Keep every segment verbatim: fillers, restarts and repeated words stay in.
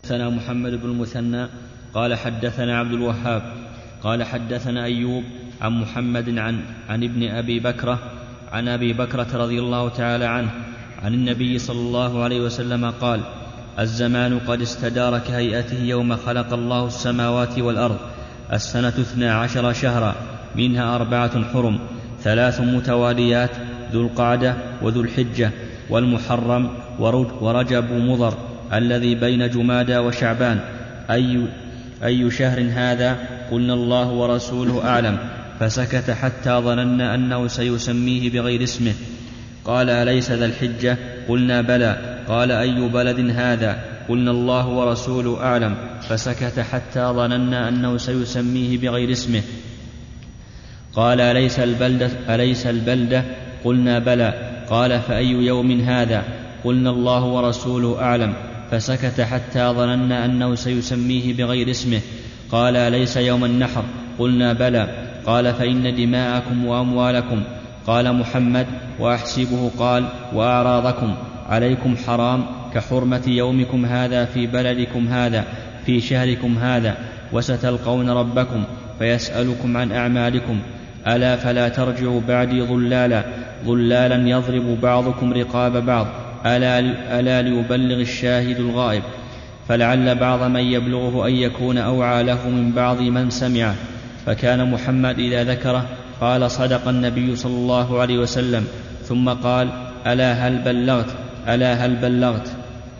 حدثنا محمد بن المثنى قال حدثنا عبد الوهاب قال حدثنا أيوب عن محمد عن, عن ابن أبي بكرة عن أبي بكرة رضي الله تعالى عنه عن النبي صلى الله عليه وسلم قال: الزمان قد استدار كهيئته يوم خلق الله السماوات والأرض، السنة اثنا عشر شهرا، منها أربعة حرم، ثلاث متواليات، ذو القعدة وذو الحجة والمحرم ورجب مضر الذي بين جمادى وشعبان. أي, أي شهر هذا؟ قلنا الله ورسوله أعلم، فسكت حتى ظننا أنه سيسميه بغير اسمه. قال: أليس ذا الحجة؟ قلنا بلى. قال: أي بلد هذا؟ قلنا الله ورسوله أعلم، فسكت حتى ظننا أنه سيسميه بغير اسمه. قال: أليس البلدة, أليس البلدة؟ قلنا بلى. قال: فأي يوم هذا؟ قلنا الله ورسوله أعلم، فسكت حتى ظننا أنه سيسميه بغير اسمه. قال: أليس يوم النحر؟ قلنا بلى. قال: فإن دماءكم وأموالكم. قال محمد: وأحسبه قال: وأعراضكم عليكم حرام كحرمة يومكم هذا في بلدكم هذا في شهركم هذا، وستلقون ربكم فيسألكم عن أعمالكم. ألا فلا ترجعوا بعدي ضلالا ضلالا يضرب بعضكم رقاب بعض. ألا, ألا ليبلغ الشاهد الغائب، فلعل بعض من يبلغه أن يكون أوعى له من بعض من سمعه. فكان محمد إذا ذكره قال: صدق النبي صلى الله عليه وسلم، ثم قال: ألا هل بلغت ألا هل بلغت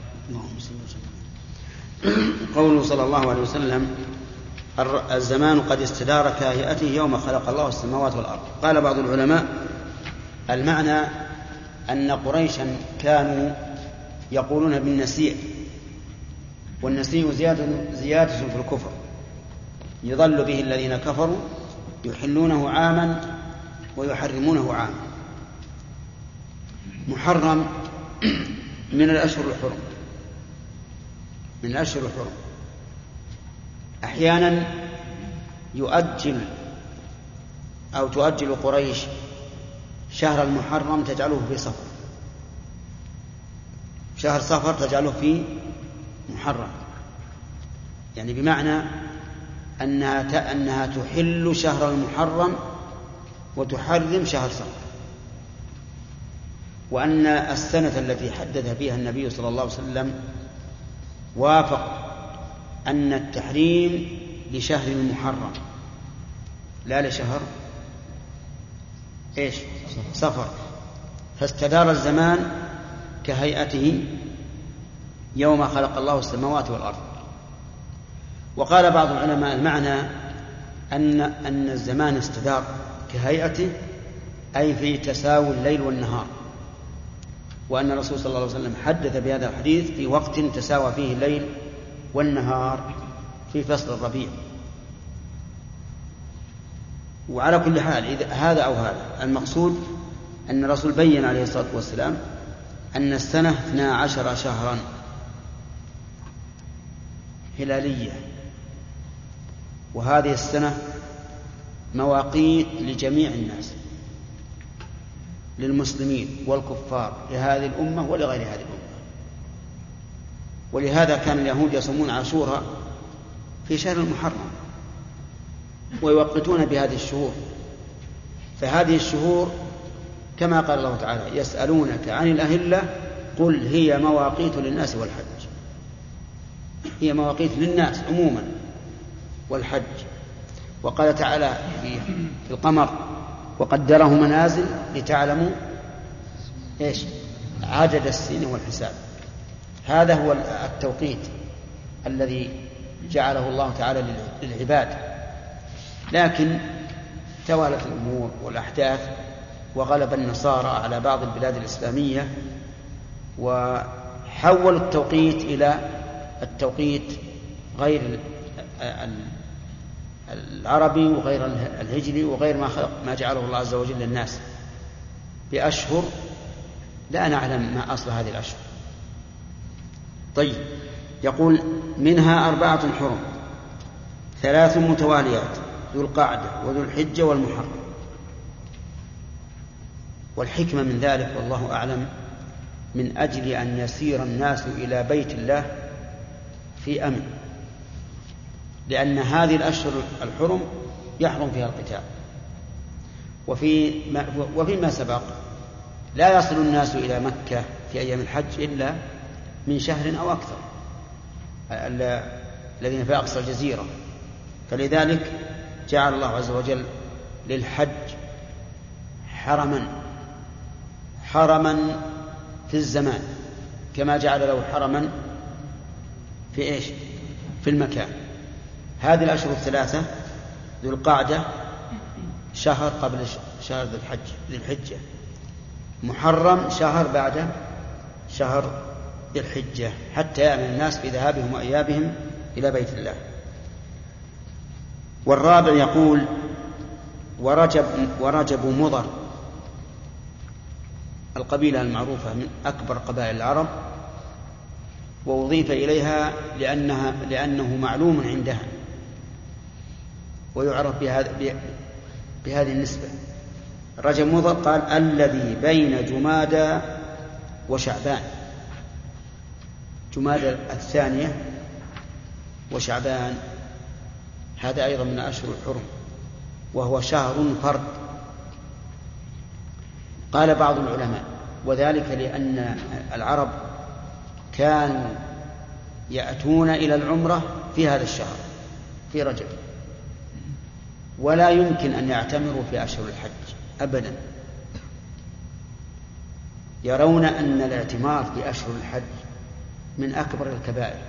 قوله صلى الله عليه وسلم: الزمان قد استدار كهيئته يوم خلق الله السماوات والأرض. قال بعض العلماء: المعنى أن قريشا كانوا يقولون بالنسيء، والنسيء زيادة, زيادة في الكفر، يضل به الذين كفروا، يحلونه عاما ويحرمونه عاما. محرم من الأشهر الحرم، من الأشهر الحرم. أحيانا يؤجل أو تؤجل قريش شهر المحرم تجعله في صفر، شهر صفر تجعله في محرم، يعني بمعنى أنها, أنها تحل شهر المحرم وتحرم شهر صفر. وأن السنة التي حدث فيها النبي صلى الله عليه وسلم وافق أن التحريم لشهر المحرم لا لشهر إيش؟ صفر. فاستدار الزمان كهيئته يوم خلق الله السماوات والأرض. وقال بعض العلماء: المعنى أن, أن الزمان استدار كهيئته أي في تساوي الليل والنهار، وأن الرسول صلى الله عليه وسلم حدث بهذا الحديث في وقت تساوى فيه الليل والنهار في فصل الربيع. وعلى كل حال إذا هذا أو هذا، المقصود أن الرسول بيّن عليه الصلاة والسلام أن السنة اثنا عشر شهرا هلالية، وهذه السنة مواقيت لجميع الناس، للمسلمين والكفار، لهذه الأمة ولغير هذه الأمة. ولهذا كان اليهود يصومون عاشوراء في شهر المحرم ويوقتون بهذه الشهور. فهذه الشهور كما قال الله تعالى: يسألونك عن الأهلة قل هي مواقيت للناس والحج. هي مواقيت للناس عموما والحج. وقال تعالى في القمر: وقدره منازل لتعلموا إيش؟ عدد السنين والحساب. هذا هو التوقيت الذي جعله الله تعالى للعباد. لكن توالت الأمور والأحداث وغلب النصارى على بعض البلاد الإسلامية وحولوا التوقيت إلى التوقيت غير العربي وغير الهجري وغير ما خلق ما جعله الله عز وجل للناس بأشهر لا نعلم ما أصل هذه الأشهر. طيب، يقول: منها أربعة حرم، ثلاث متواليات، ذو القعدة وذو الحجة والمحرم. والحكمة من ذلك والله أعلم من أجل أن يسير الناس إلى بيت الله في أمن، لأن هذه الأشهر الحرم يحرم فيها القتال. وفي ما وفيما سبق لا يصل الناس إلى مكة في أيام الحج إلا من شهر أو أكثر، الذين في أقصى الجزيرة، فلذلك جعل الله عز وجل للحج حرما حرما في الزمان، كما جعل له حرما في إيش؟ في المكان. هذه الأشهر الثلاثة ذو القعدة شهر قبل شهر ذي الحج ذي الحجة، محرم شهر بعد شهر ذي الحجة، حتى يأمن الناس في ذهابهم وإيابهم إلى بيت الله. والرابع يقول ورجب, ورجب مضر، القبيلة المعروفة من أكبر قبائل العرب، وأضيف إليها لأنها لأنه معلوم عندها ويعرف بهذا بهذه النسبة. رجب مضر قال الذي بين جمادى وشعبان، جمادى الثانية وشعبان هذا أيضا من أشهر الحرم، وهو شهر فرد. قال بعض العلماء وذلك لأن العرب كانوا يأتون إلى العمرة في هذا الشهر في رجب، ولا يمكن أن يعتمروا في أشهر الحج أبدا، يرون أن الاعتمار في أشهر الحج من أكبر الكبائر،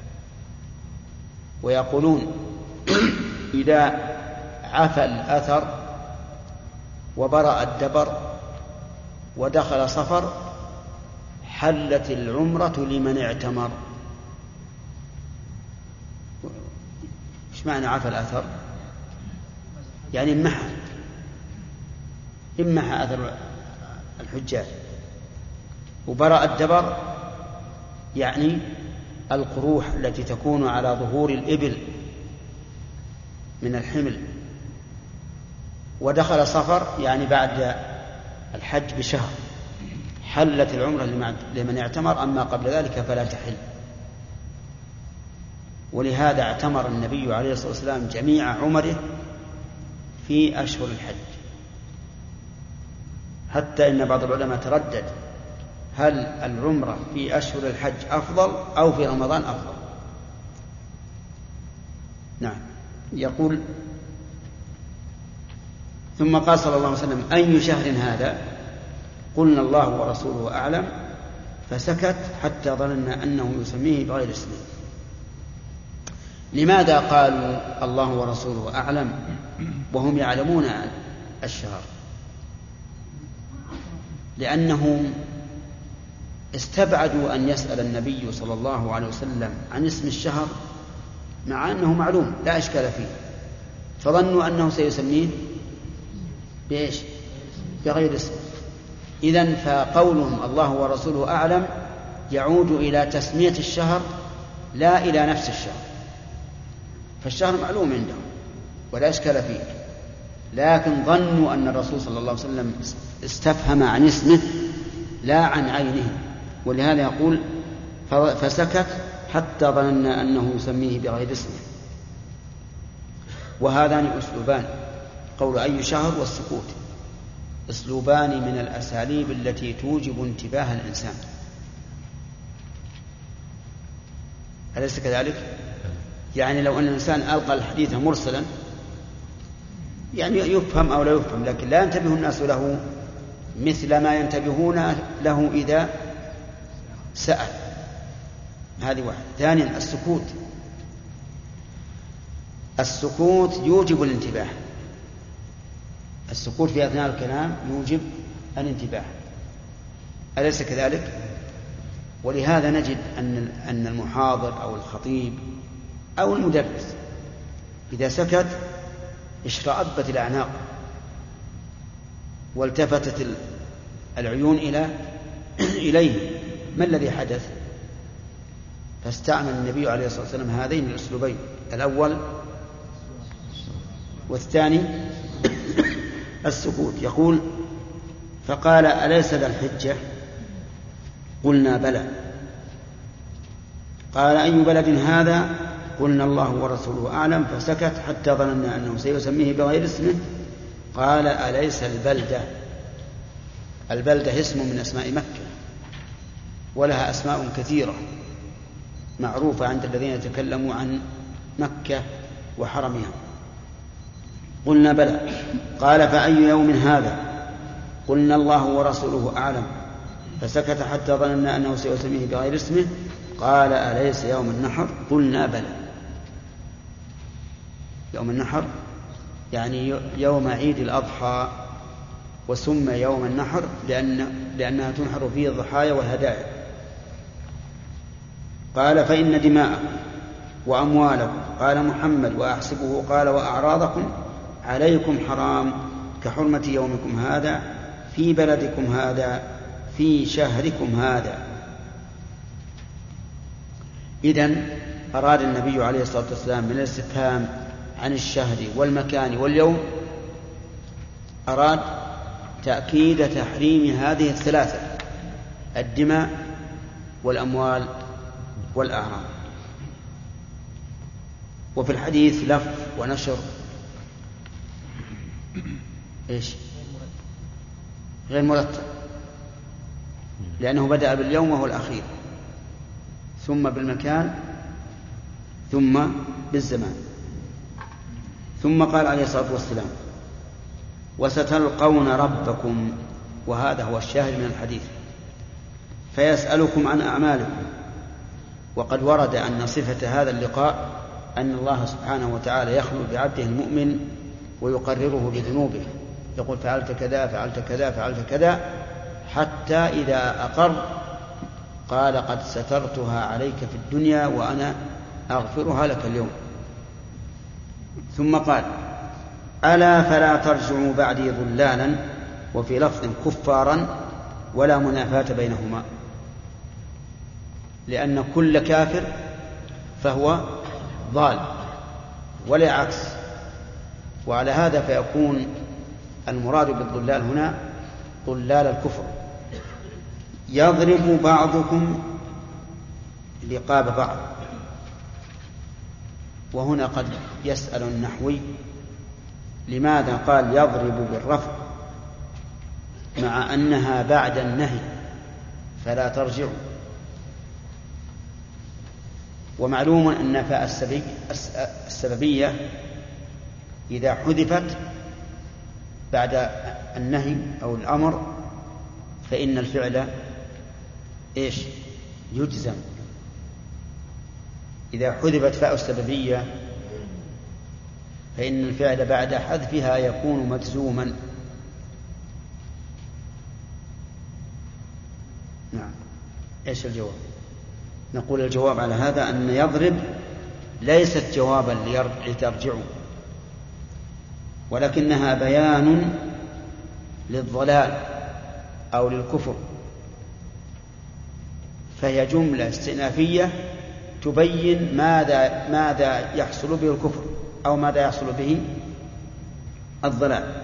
ويقولون إذا عفى الأثر وبرأ الدبر ودخل صفر حلت العمرة لمن اعتمر. ايش معنى عفى الأثر؟ يعني امحى امحى أثر الحجاج. وبرأ الدبر يعني القروح التي تكون على ظهور الإبل من الحمل. ودخل صفر يعني بعد الحج بشهر حلت العمرة لمن اعتمر، أما قبل ذلك فلا تحل. ولهذا اعتمر النبي عليه الصلاة والسلام جميع عمره في أشهر الحج، حتى إن بعض العلماء تردد هل العمرة في أشهر الحج أفضل أو في رمضان أفضل. نعم. يقول ثم قال صلى الله عليه وسلم أي شهر هذا؟ قلنا الله ورسوله أعلم، فسكت حتى ظننا أنه يسميه بغير اسمه. لماذا قالوا الله ورسوله أعلم وهم يعلمون الشهر؟ لأنهم استبعدوا أن يسأل النبي صلى الله عليه وسلم عن اسم الشهر مع أنه معلوم لا إشكال فيه، فظنوا أنه سيسميه بإيش؟ بغير اسم. إذن فقولهم الله ورسوله أعلم يعود إلى تسمية الشهر لا إلى نفس الشهر، فالشهر معلوم عندهم ولا إشكال فيه، لكن ظنوا أن الرسول صلى الله عليه وسلم استفهم عن اسمه لا عن عينه، ولهذا يقول فسكت حتى ظننا أنه يسميه بغير اسمه. وهذان أسلوبان، قول أي شهر والسكوت، أسلوبان من الأساليب التي توجب انتباه الإنسان، أليس كذلك؟ يعني لو أن الإنسان ألقى الحديث مرسلا يعني يفهم أو لا يفهم، لكن لا ينتبه الناس له مثل ما ينتبهون له إذا سأل. هذه واحد. ثانيا السكوت، السكوت يوجب الانتباه، السكوت في أثناء الكلام يوجب الانتباه، أليس كذلك؟ ولهذا نجد أن أن المحاضر أو الخطيب أو المدرس إذا سكت اشرأبت الأعناق والتفتت العيون إلى إليه، ما الذي حدث؟ فاستعمل النبي عليه الصلاة والسلام هذين الأسلوبين، الأول والثاني السكوت. يقول فقال أليس ذا الحجة؟ قلنا بلى. قال أي بلد هذا؟ قلنا الله ورسوله أعلم، فسكت حتى ظننا أنه سيسميه بغير اسمه. قال أليس البلدة؟ البلدة اسم من أسماء مكة، ولها أسماء كثيرة معروفة عند الذين يتكلموا عن مكة وحرمها. قلنا بلى. قال فأي يوم هذا؟ قلنا الله ورسوله أعلم، فسكت حتى ظننا أنه سيسميه بغير اسمه. قال أليس يوم النحر؟ قلنا بلى. يوم النحر يعني يوم عيد الأضحى، وسمى يوم النحر لأن لأنها تنحر فيه الضحايا والهدايا. قال فإن دماءكم وأموالكم، قال محمد وأحسبه، قال وأعراضكم عليكم حرام كحرمة يومكم هذا في بلدكم هذا في شهركم هذا. إذن أراد النبي عليه الصلاة والسلام من الاستفهام عن الشهر والمكان واليوم أراد تأكيد تحريم هذه الثلاثة: الدماء والأموال والأعراض. وفي الحديث لف ونشر إيش؟ غير مرتب، لأنه بدأ باليوم وهو الأخير، ثم بالمكان، ثم بالزمان. ثم قال عليه الصلاة والسلام وستلقون ربكم، وهذا هو الشاهد من الحديث، فيسألكم عن أعمالكم. وقد ورد أن صفة هذا اللقاء أن الله سبحانه وتعالى يخلو بعبده المؤمن ويقرره بذنوبه، يقول فعلت كذا فعلت كذا فعلت كذا، حتى إذا أقر قال قد سترتها عليك في الدنيا وأنا أغفرها لك اليوم. ثم قال ألا فلا ترجعوا بعدي ضلالا، وفي لفظ كفارا، ولا منافاة بينهما، لأن كل كافر فهو ضال ولا عكس. وعلى هذا فيكون المراد بالضلال هنا ضلال الكفر. يضرب بعضكم رقاب بعض. وهنا قد يسأل النحوي لماذا قال يضرب بالرفع مع أنها بعد النهي فلا ترجعوا؟ ومعلوم أن فاء السببية إذا حذفت بعد النهي أو الأمر فإن الفعل إيش؟ يجزم. إذا حذفت فاء السببية فإن الفعل بعد حذفها يكون مجزوما. نعم. إيش الجواب؟ نقول الجواب على هذا أن يضرب ليست جوابا لترجعوا، ولكنها بيان للضلال أو للكفر، فهي جملة استئنافية تبين ماذا ماذا يحصل به الكفر أو ماذا يحصل به الضلال.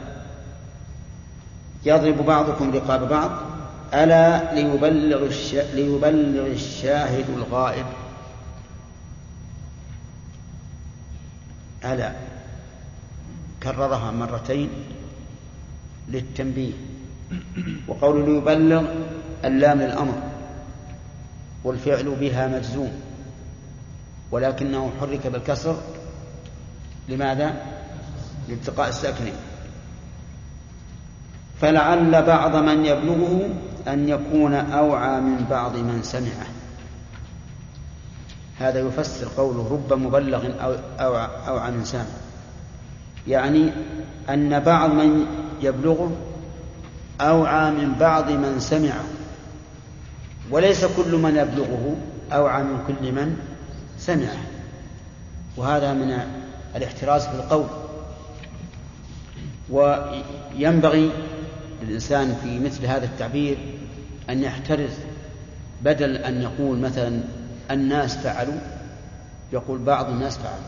يضرب بعضكم رقاب بعض ألا ليبلغ, الش... ليبلغ الشاهد الغائب. ألا كررها مرتين للتنبيه. وقول ليبلغ اللام للأمر والفعل بها مجزوم، ولكنه حرك بالكسر لماذا؟ لالتقاء الساكنين. فلعل بعض من يبلغه أن يكون أوعى من بعض من سمعه. هذا يفسر قوله رب مبلغ أو أوعى, أوعى من سامع، يعني أن بعض من يبلغه أوعى من بعض من سمعه، وليس كل من يبلغه أوعى من كل من سمعه. وهذا من الاحتراز في القول. وينبغي للإنسان في مثل هذا التعبير أن يحترز، بدل أن يقول مثلا الناس فعلوا يقول بعض الناس فعلوا،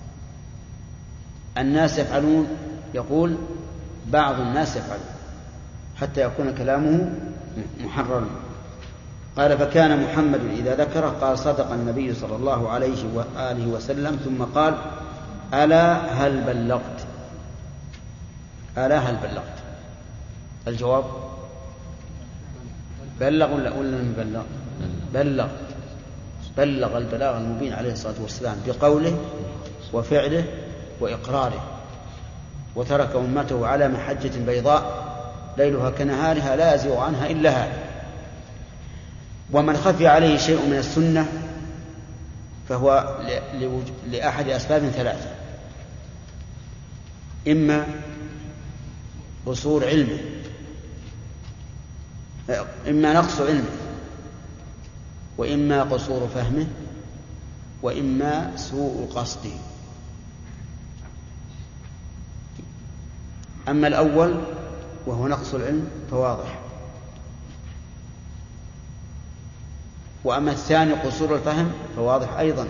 الناس يفعلون يقول بعض الناس يفعلون، حتى يكون كلامه محررا. قال فكان محمد إذا ذكره قال صدق النبي صلى الله عليه وآله وسلم، ثم قال ألا هل بلغت؟ ألا هل بلغت؟ الجواب بلغ ولا لم يبلغ؟ بلغ بلغ البلاغ المبين عليه الصلاة والسلام بقوله وفعله وإقراره، وترك أمته على محجة بيضاء ليلها كنهارها لا يزيغ عنها إلا هذا. ومن خفي عليه شيء من السنة فهو لأحد أسباب ثلاثة: إما قصور علمه، إما نقص علمه، وإما قصور فهمه، وإما سوء قصده. أما الأول وهو نقص العلم فواضح، وأما الثاني قصور الفهم فواضح أيضا،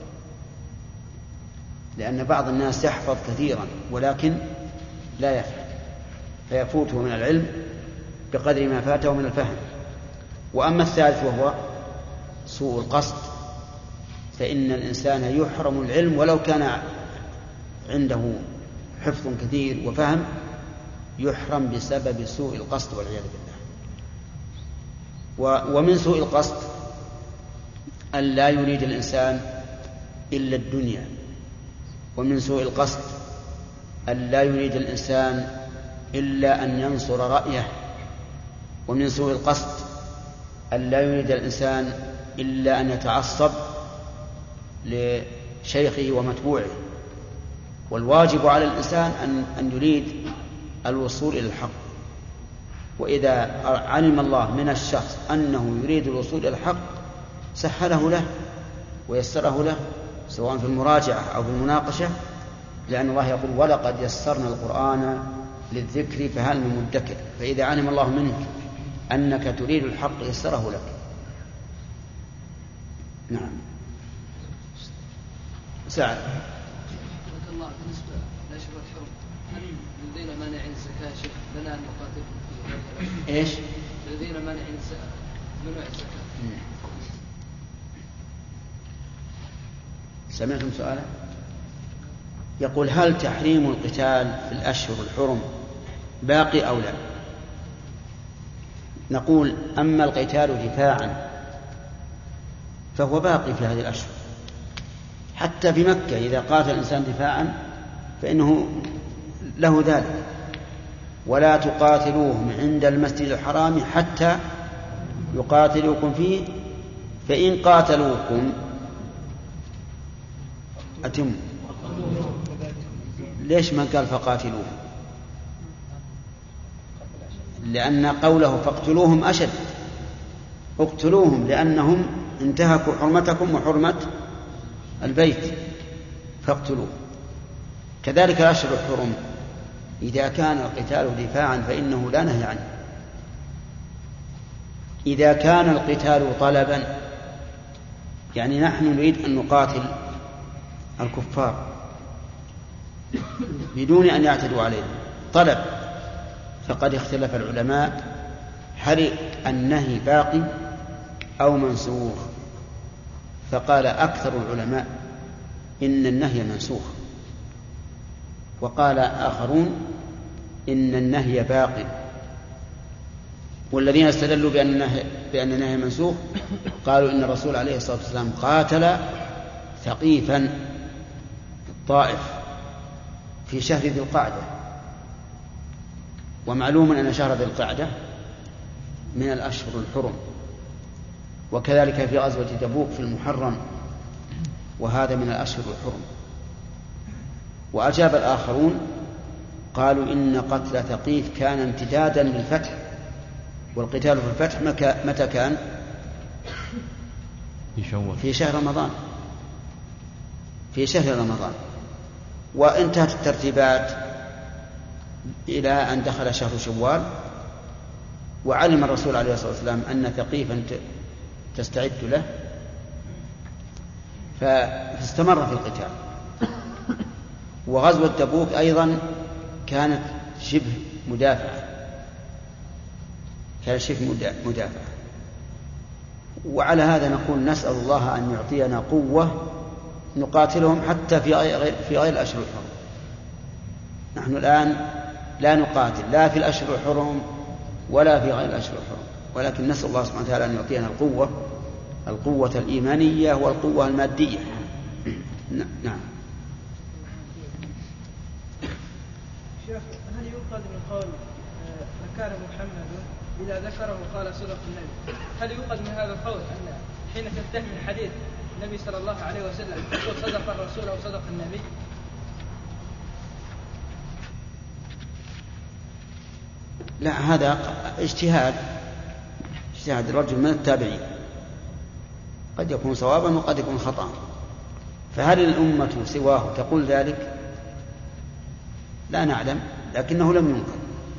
لأن بعض الناس يحفظ كثيرا ولكن لا يفهم، فيفوته من العلم بقدر ما فاته من الفهم. وأما الثالث وهو سوء القصد، فإن الإنسان يحرم العلم ولو كان عنده حفظ كثير وفهم، يحرم بسبب سوء القصد والعياذ بالله. ومن سوء القصد أن لا يريد الإنسان إلا الدنيا، ومن سوء القصد أن لا يريد الإنسان إلا أن ينصر رأيه، ومن سوء القصد أن لا يريد الإنسان إلا أن يتعصب لشيخه ومتبوعه. والواجب على الإنسان أن, أن يريد الوصول إلى الحق، وإذا علم الله من الشخص أنه يريد الوصول إلى الحق سهله له ويسره له، سواء في المراجعة أو في المناقشة، لأن الله يقول ولقد يسرنا القرآن للذكر فهل من مدكر. فإذا علم الله منك أنك تريد الحق يسره لك. نعم. سعد. الله بالنسبة لأشهر الحرم، هل لدينا مانع الزكاة شيخ لنا أن نقاتل؟ إيش؟ لدينا مانع منع الزكاة. سمعتم سؤالا؟ يقول هل تحريم القتال في الأشهر الحرم باقي أو لا؟ نقول أما القتال دفاعا فهو باقي في هذه الأشهر، حتى في مكة إذا قاتل الإنسان دفاعا فإنه له ذلك. ولا تقاتلوهم عند المسجد الحرام حتى يقاتلوكم فيه فإن قاتلوكم أتم. ليش ما قال فقاتلوهم؟ لأن قوله فاقتلوهم أشد، اقتلوهم لأنهم انتهكوا حرمتكم وحرمة البيت فاقتلوه. كذلك الأشهر الحرم إذا كان القتال دفاعا فإنه لا نهي عنه. إذا كان القتال طلبا، يعني نحن نريد أن نقاتل الكفار بدون أن يعتدوا علينا طلب، فقد اختلف العلماء هل النهي باقي أو منسوخ. فقال أكثر العلماء إن النهي منسوخ، وقال آخرون إن النهي باقي. والذين استدلوا بأن النهي, بأن النهي منسوخ قالوا إن الرسول عليه الصلاة والسلام قاتل ثقيفا الطائف في شهر ذي القعدة، ومعلوم أن شهر ذي القعدة من الأشهر الحرم، وكذلك في غزوة تبوك في المحرم، وهذا من الأشهر الحرم. وأجاب الآخرون قالوا إن قتل ثقيف كان امتدادا للفتح، والقتال في الفتح متى كان؟ في شهر رمضان، في شهر رمضان. وانتهت الترتيبات إلى أن دخل شهر شوال، وعلم الرسول عليه الصلاة والسلام أن ثقيفا تستعد له فاستمر في القتال. وغزوة تبوك أيضا كانت شبه مدافعة، كانت شبه مدافعة. وعلى هذا نقول نسأل الله أن يعطينا قوة نقاتلهم حتى في غير, في غير الأشهر الحرم. نحن الآن لا نقاتل لا في الأشهر الحرم ولا في غير الأشهر الحرم، ولكن نسأل الله سبحانه وتعالى أن يعطينا القوة القوة الإيمانية والقوة المادية. نعم. شيخ، هل يؤخذ من قول مكان محمد إذا ذكره قال صدق النبي، هل يؤخذ من هذا القول أن حين تنتهي من حديث النبي صلى الله عليه وسلم تقول صدق الرسول أو صدق النبي؟ لا، هذا اجتهاد اجتهاد الرجل من التابعين، قد يكون صوابا وقد يكون خطأ، فهل الأمة سواه تقول ذلك؟ لا نعلم، لكنه لم ينكر.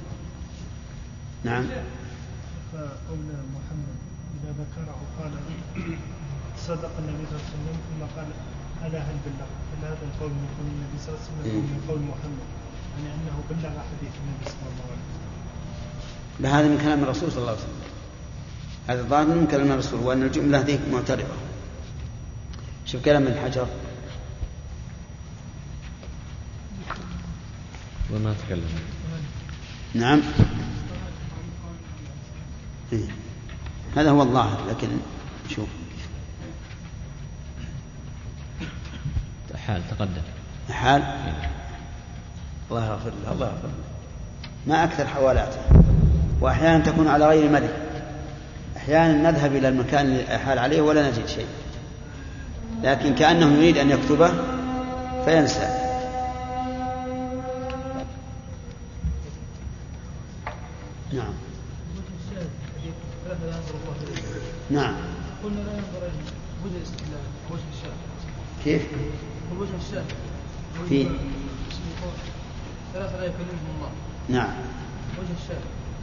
نعم. فقول محمد إذا ذكره قال صدق النبي صلى الله عليه وسلم ثم قال ألا هل بلغ، هل هذا القول من قول النبي صلى الله عليه وسلم من قول محمد، يعني أنه بلغ حديث النبي صلى الله عليه وسلم؟ لا، هذا من كلام الرسول صلى الله عليه وسلم، هذا ظاهر من كلام الرسول، وأن الجملة هذه معترضة. شوف كلام ابن حجر وما تكلم. نعم. إيه. هذا هو الظاهر، لكن شوف حال تقدم حال. الله يغفر له، الله يغفر له. ما أكثر حوالاته، وأحيانا تكون على غير ملك، أحيانا نذهب إلى المكان اللي حال عليه ولا نجد شيء، لكن كأنه يريد أن يكتبه فينسى. نعم. نعم. قلنا لا ينظر وجه الاستدلال وجه الشاهد. كيف؟ وجه الشاهد في ثلاثة لا يكلمهم الله. نعم. وجه الشاهد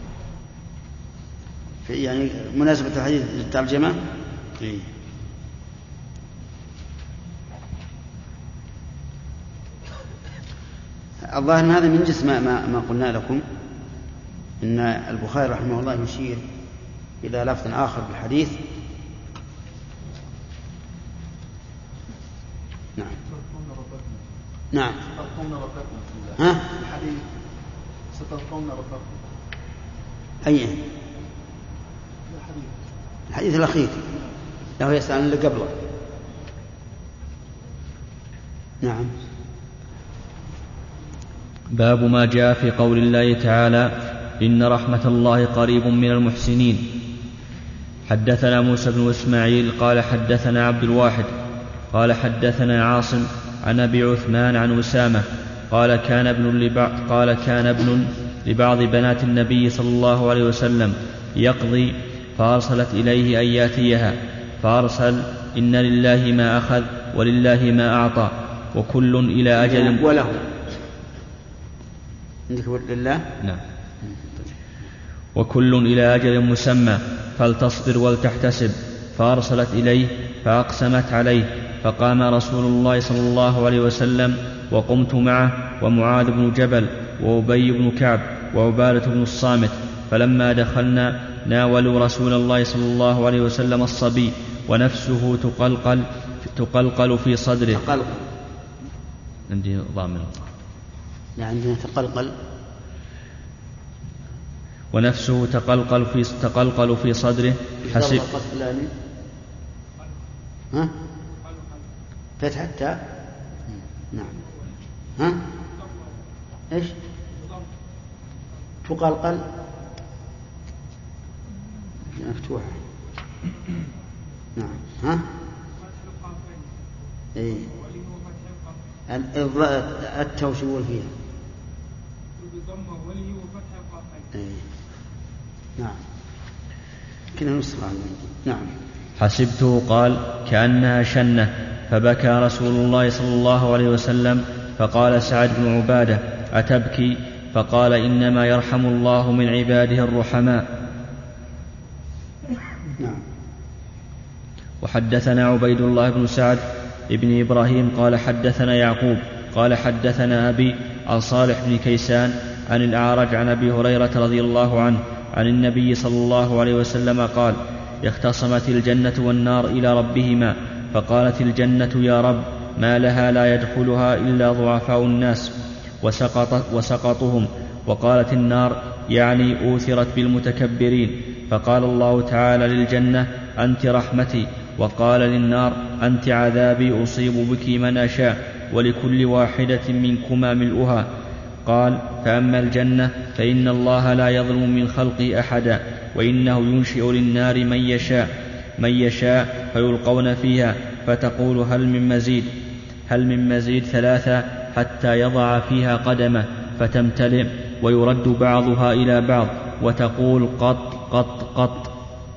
في يعني مناسبة الحديث الترجمة. إيه. الظاهر أن هذا من جسم ما, ما قلنا لكم، إن البخاري رحمه الله يشير إلى لفظ آخر بالحديث. نعم. نعم. ها؟ الحديث ستلقون ربكم. أي الحديث الأخير له يسأل اللي قبله. نعم. باب ما جاء في قول الله تعالى إن رحمة الله قريب من المحسنين. حدثنا موسى بن إسماعيل قال حدثنا عبد الواحد قال حدثنا عاصم عن أبي عثمان عن أسامة قال كان ابن لبعض, قال كان ابن لبعض بنات النبي صلى الله عليه وسلم يقضي فأرسلت إليه أن يأتيها، فأرسل إن لله ما أخذ ولله ما أعطى وكل إلى أجل وله. عندك لله؟ نعم. وكل إلى أجل مسمى فلتصبر ولتحتسب. فأرسلت إليه فأقسمت عليه، فقام رسول الله صلى الله عليه وسلم وقمت معه ومعاذ بن جبل وأبي بن كعب وعبادة بن الصامت، فلما دخلنا ناولوا رسول الله صلى الله عليه وسلم الصبي ونفسه تقلقل تقلقل في صدره. تقلقل. عندي ضامن. لا، عندنا تقلقل. ونفسه تقلقل في تقلقل في صدره. حسب. ها؟ فتح التاء. نعم. ها؟ ايش؟ تقلقل مفتوحة. نعم. ها؟ ايه. التو شو يقول فيها؟ ايه. نعم. كنا نسمع. نعم. حسبته قال كأنها شنة، فبكى رسول الله صلى الله عليه وسلم، فقال سعد بن عبادة أتبكي؟ فقال إنما يرحم الله من عباده الرحماء. نعم. وحدثنا عبيد الله بن سعد ابن إبراهيم قال حدثنا يعقوب قال حدثنا أبي عن صالح بن كيسان عن الأعرج عن أبي هريرة رضي الله عنه عن النبي صلى الله عليه وسلم قال اختصمت الجنة والنار إلى ربهما، فقالت الجنة يا رب ما لها لا يدخلها إلا ضعفاء الناس وسقط وسقطهم، وقالت النار يعني أوثرت بالمتكبرين، فقال الله تعالى للجنة أنت رحمتي، وقال للنار أنت عذابي أصيب بك من أشاء ولكل واحدة منكما ملؤها. قال فأما الجنة فإن الله لا يظلم من خلقه أحدا، وإنه ينشئ للنار من يشاء من يشاء فيلقون فيها فتقول هل من مزيد هل من مزيد ثلاثة حتى يضع فيها قدمه فتمتلئ، ويرد بعضها إلى بعض وتقول قط قط قط.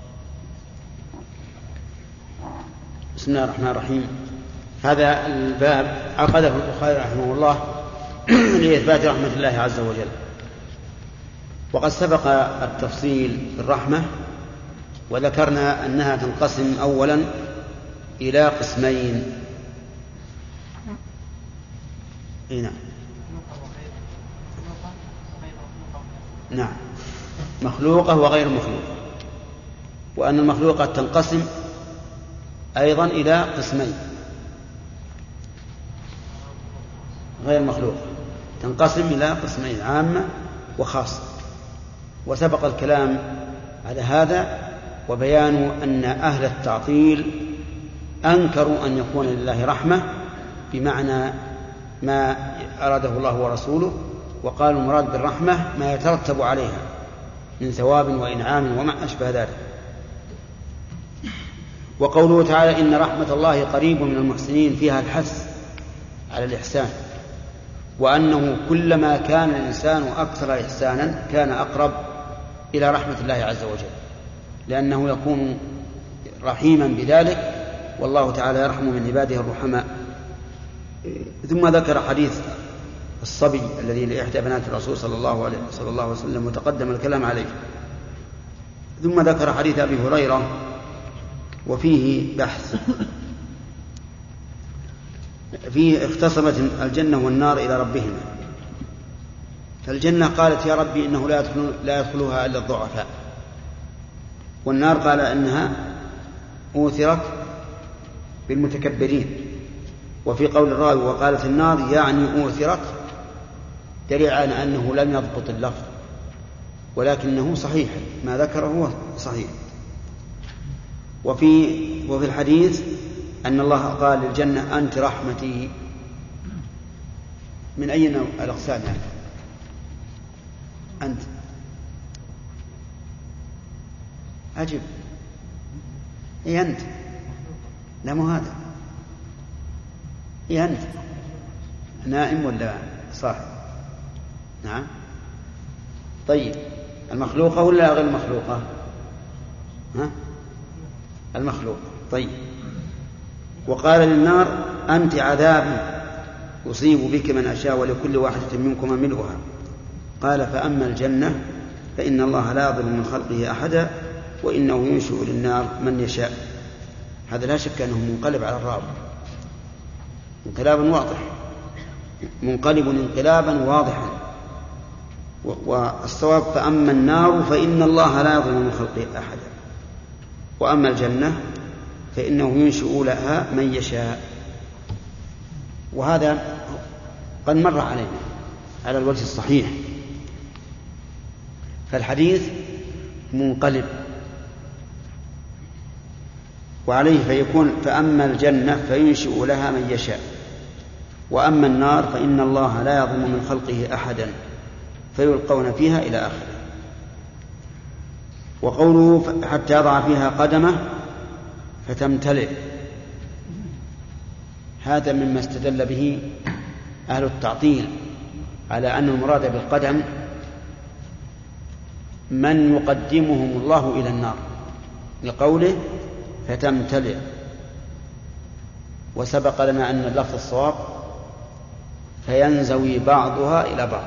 بسم الله الرحمن الرحيم. هذا الباب عقده البخاري رحمه الله لإثبات رحمة الله عز وجل، وقد سبق التفصيل في الرحمة، وذكرنا أنها تنقسم أولا إلى قسمين. نعم نعم مخلوقة وغير مخلوقة، وأن المخلوقة تنقسم أيضا إلى قسمين. غير مخلوقة تنقسم إلى قسمين، عامة وخاصة، وسبق الكلام على هذا وبيان أن أهل التعطيل أنكروا أن يكون لله رحمة بمعنى ما أراده الله ورسوله، وقالوا المراد بالرحمة ما يترتب عليها من ثواب وإنعام وما أشبه ذلك. وقوله تعالى إن رحمة الله قريب من المحسنين فيها الحث على الإحسان، وأنه كلما كان الإنسان أكثر إحسانا كان أقرب إلى رحمة الله عز وجل، لأنه يكون رحيما بذلك، والله تعالى يرحم من عباده الرحماء. ثم ذكر حديث الصبي الذي لإحدى بنات الرسول صلى الله عليه صلى الله عليه وسلم وتقدم الكلام عليه. ثم ذكر حديث أبي هريرة وفيه بحث، فيه اختصمت الجنة والنار إلى ربهما، فالجنة قالت يا ربي إنه لا يدخل لا يدخلها إلا الضعفاء، والنار قال إنها أوثرت بالمتكبرين. وفي قول الراوي وقالت النار يعني أوثرت دليل على أنه لم يضبط اللفظ، ولكنه صحيح ما ذكره هو صحيح. وفي وفي الحديث أن الله قال للجنة أنت رحمتي. من أي نوع الأقسام يعني؟ أنت أجب. إيه أنت؟ لا مو هذا. إيه أنت؟ نائم ولا صاحب؟ نعم. طيب المخلوقة ولا غير المخلوقة؟ ها؟ المخلوق. طيب. وقال للنار أنت عذابي أصيب بك من أشاء ولكل واحدة منكم ملؤها. قال فأما الجنة فإن الله لا يظلم من خلقه أحدا وإنه ينشئ للنار من يشاء. هذا لا شك أنه منقلب على الراوي انقلابا واضح، منقلب انقلابا واضحا. والصواب فأما النار فإن الله لا يظلم من خلقه أحدا، وأما الجنة فإنه ينشئ لها من يشاء. وهذا قد مر علينا على الوجه الصحيح، فالحديث منقلب وعليه فيكون فأما الجنة فينشئ لها من يشاء، وأما النار فإن الله لا يظلم من خلقه أحدا فيلقون فيها إلى آخره. وقوله حتى يضع فيها قدمه فتمتلئ، هذا مما استدل به أهل التعطيل على أن المراد بالقدم من يقدمهم الله إلى النار لقوله فتمتلئ. وسبق لنا أن اللفظ الصواب فينزوي بعضها إلى بعض،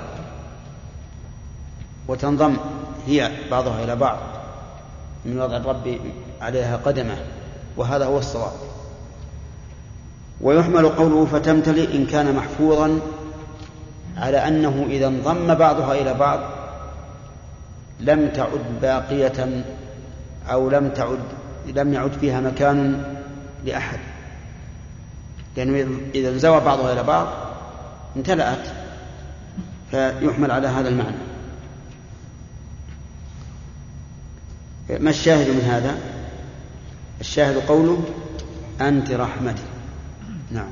وتنضم هي بعضها إلى بعض من وضع الرب عليها قدمه، وهذا هو الصواب. ويحمل قوله فتمتلئ إن كان محفوظا على أنه إذا انضم بعضها إلى بعض لم تعد باقية أو لم تعد لم يعد فيها مكان لأحد، لأنه إذا انزوى بعضها إلى بعض امتلأت، فيحمل على هذا المعنى. ما الشاهد من هذا؟ الشاهد قوله أنت رحمتي. نعم.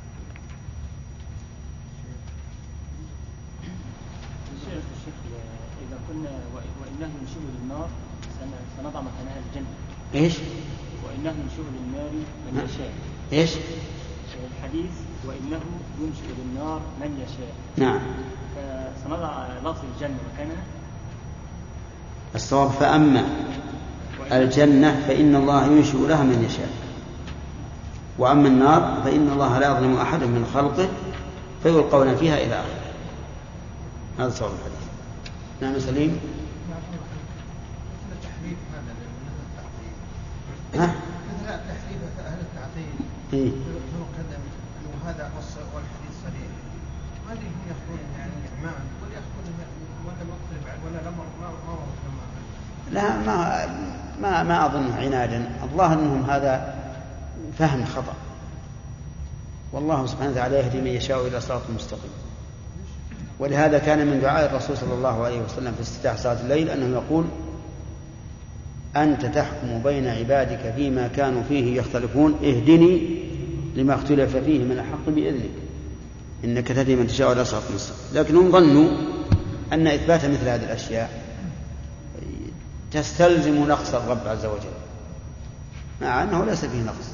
إذا قلنا وإنه ينشئ للنار سنضع مكانها الجنة. إيش؟ وإنه ينشئ للنار من يشاء. إيش؟ الحديث وإنه ينشئ للنار من يشاء. نعم. فسنضع لفظ الجنة مكانها. الصواب فأما الجنة فإن الله ينشئ لها من يشاء، وأما النار فإن الله لا يظلم أحدا من خلقه فيلقون فيها إلى آخره. هذا صواب الحديث. نعم سليم. ها؟ مثل التحريف أهل التعطيل. إيه. يقدم وهذا نص والحديث صحيح. هذه هم يأخذون يعني معا ولا يأخذون ولا مطلب ولا لمر ما ما لا ما ما ما أظن عنادا، الظاهر أنهم هذا فهم خطأ، والله سبحانه وتعالى يهدي من يشاء إلى صراط مستقيم. ولهذا كان من دعاء الرسول صلى الله عليه وسلم في استفتاح صلاة الليل أنه يقول أنت تحكم بين عبادك فيما كانوا فيه يختلفون اهدني لما اختلف فيه من الحق بإذنك إنك تهدي من تشاء إلى صراط مستقيم. لكنهم ظنوا أن إثبات مثل هذه الأشياء تستلزم نقص الرب عز وجل، مع أنه ليس فيه نقص.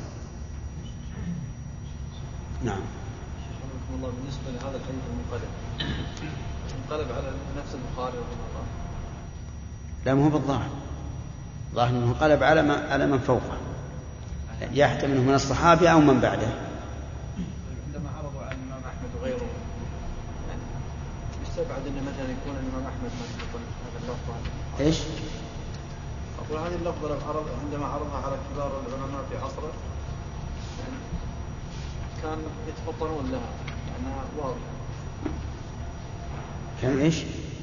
نعم. الله بالنسبة لهذا الحديث المنقلب انقلب على نفس البخاري رحمه الله. لا ما هو بالظاهر، ظاهر أنه انقلب على ما على من فوقه، يحتمل من الصحابة أو من بعده. عندما عرضوا عن الإمام أحمد وغيره يعني يستبعد أن مثلا يكون الإمام أحمد ما يقول هذا اللفظ. إيش؟ أقول هذه اللفظة عندما عرضها على كبار العلماء في عصره يعني كان يتفطنون لها لأنها واضحة. كان إيش؟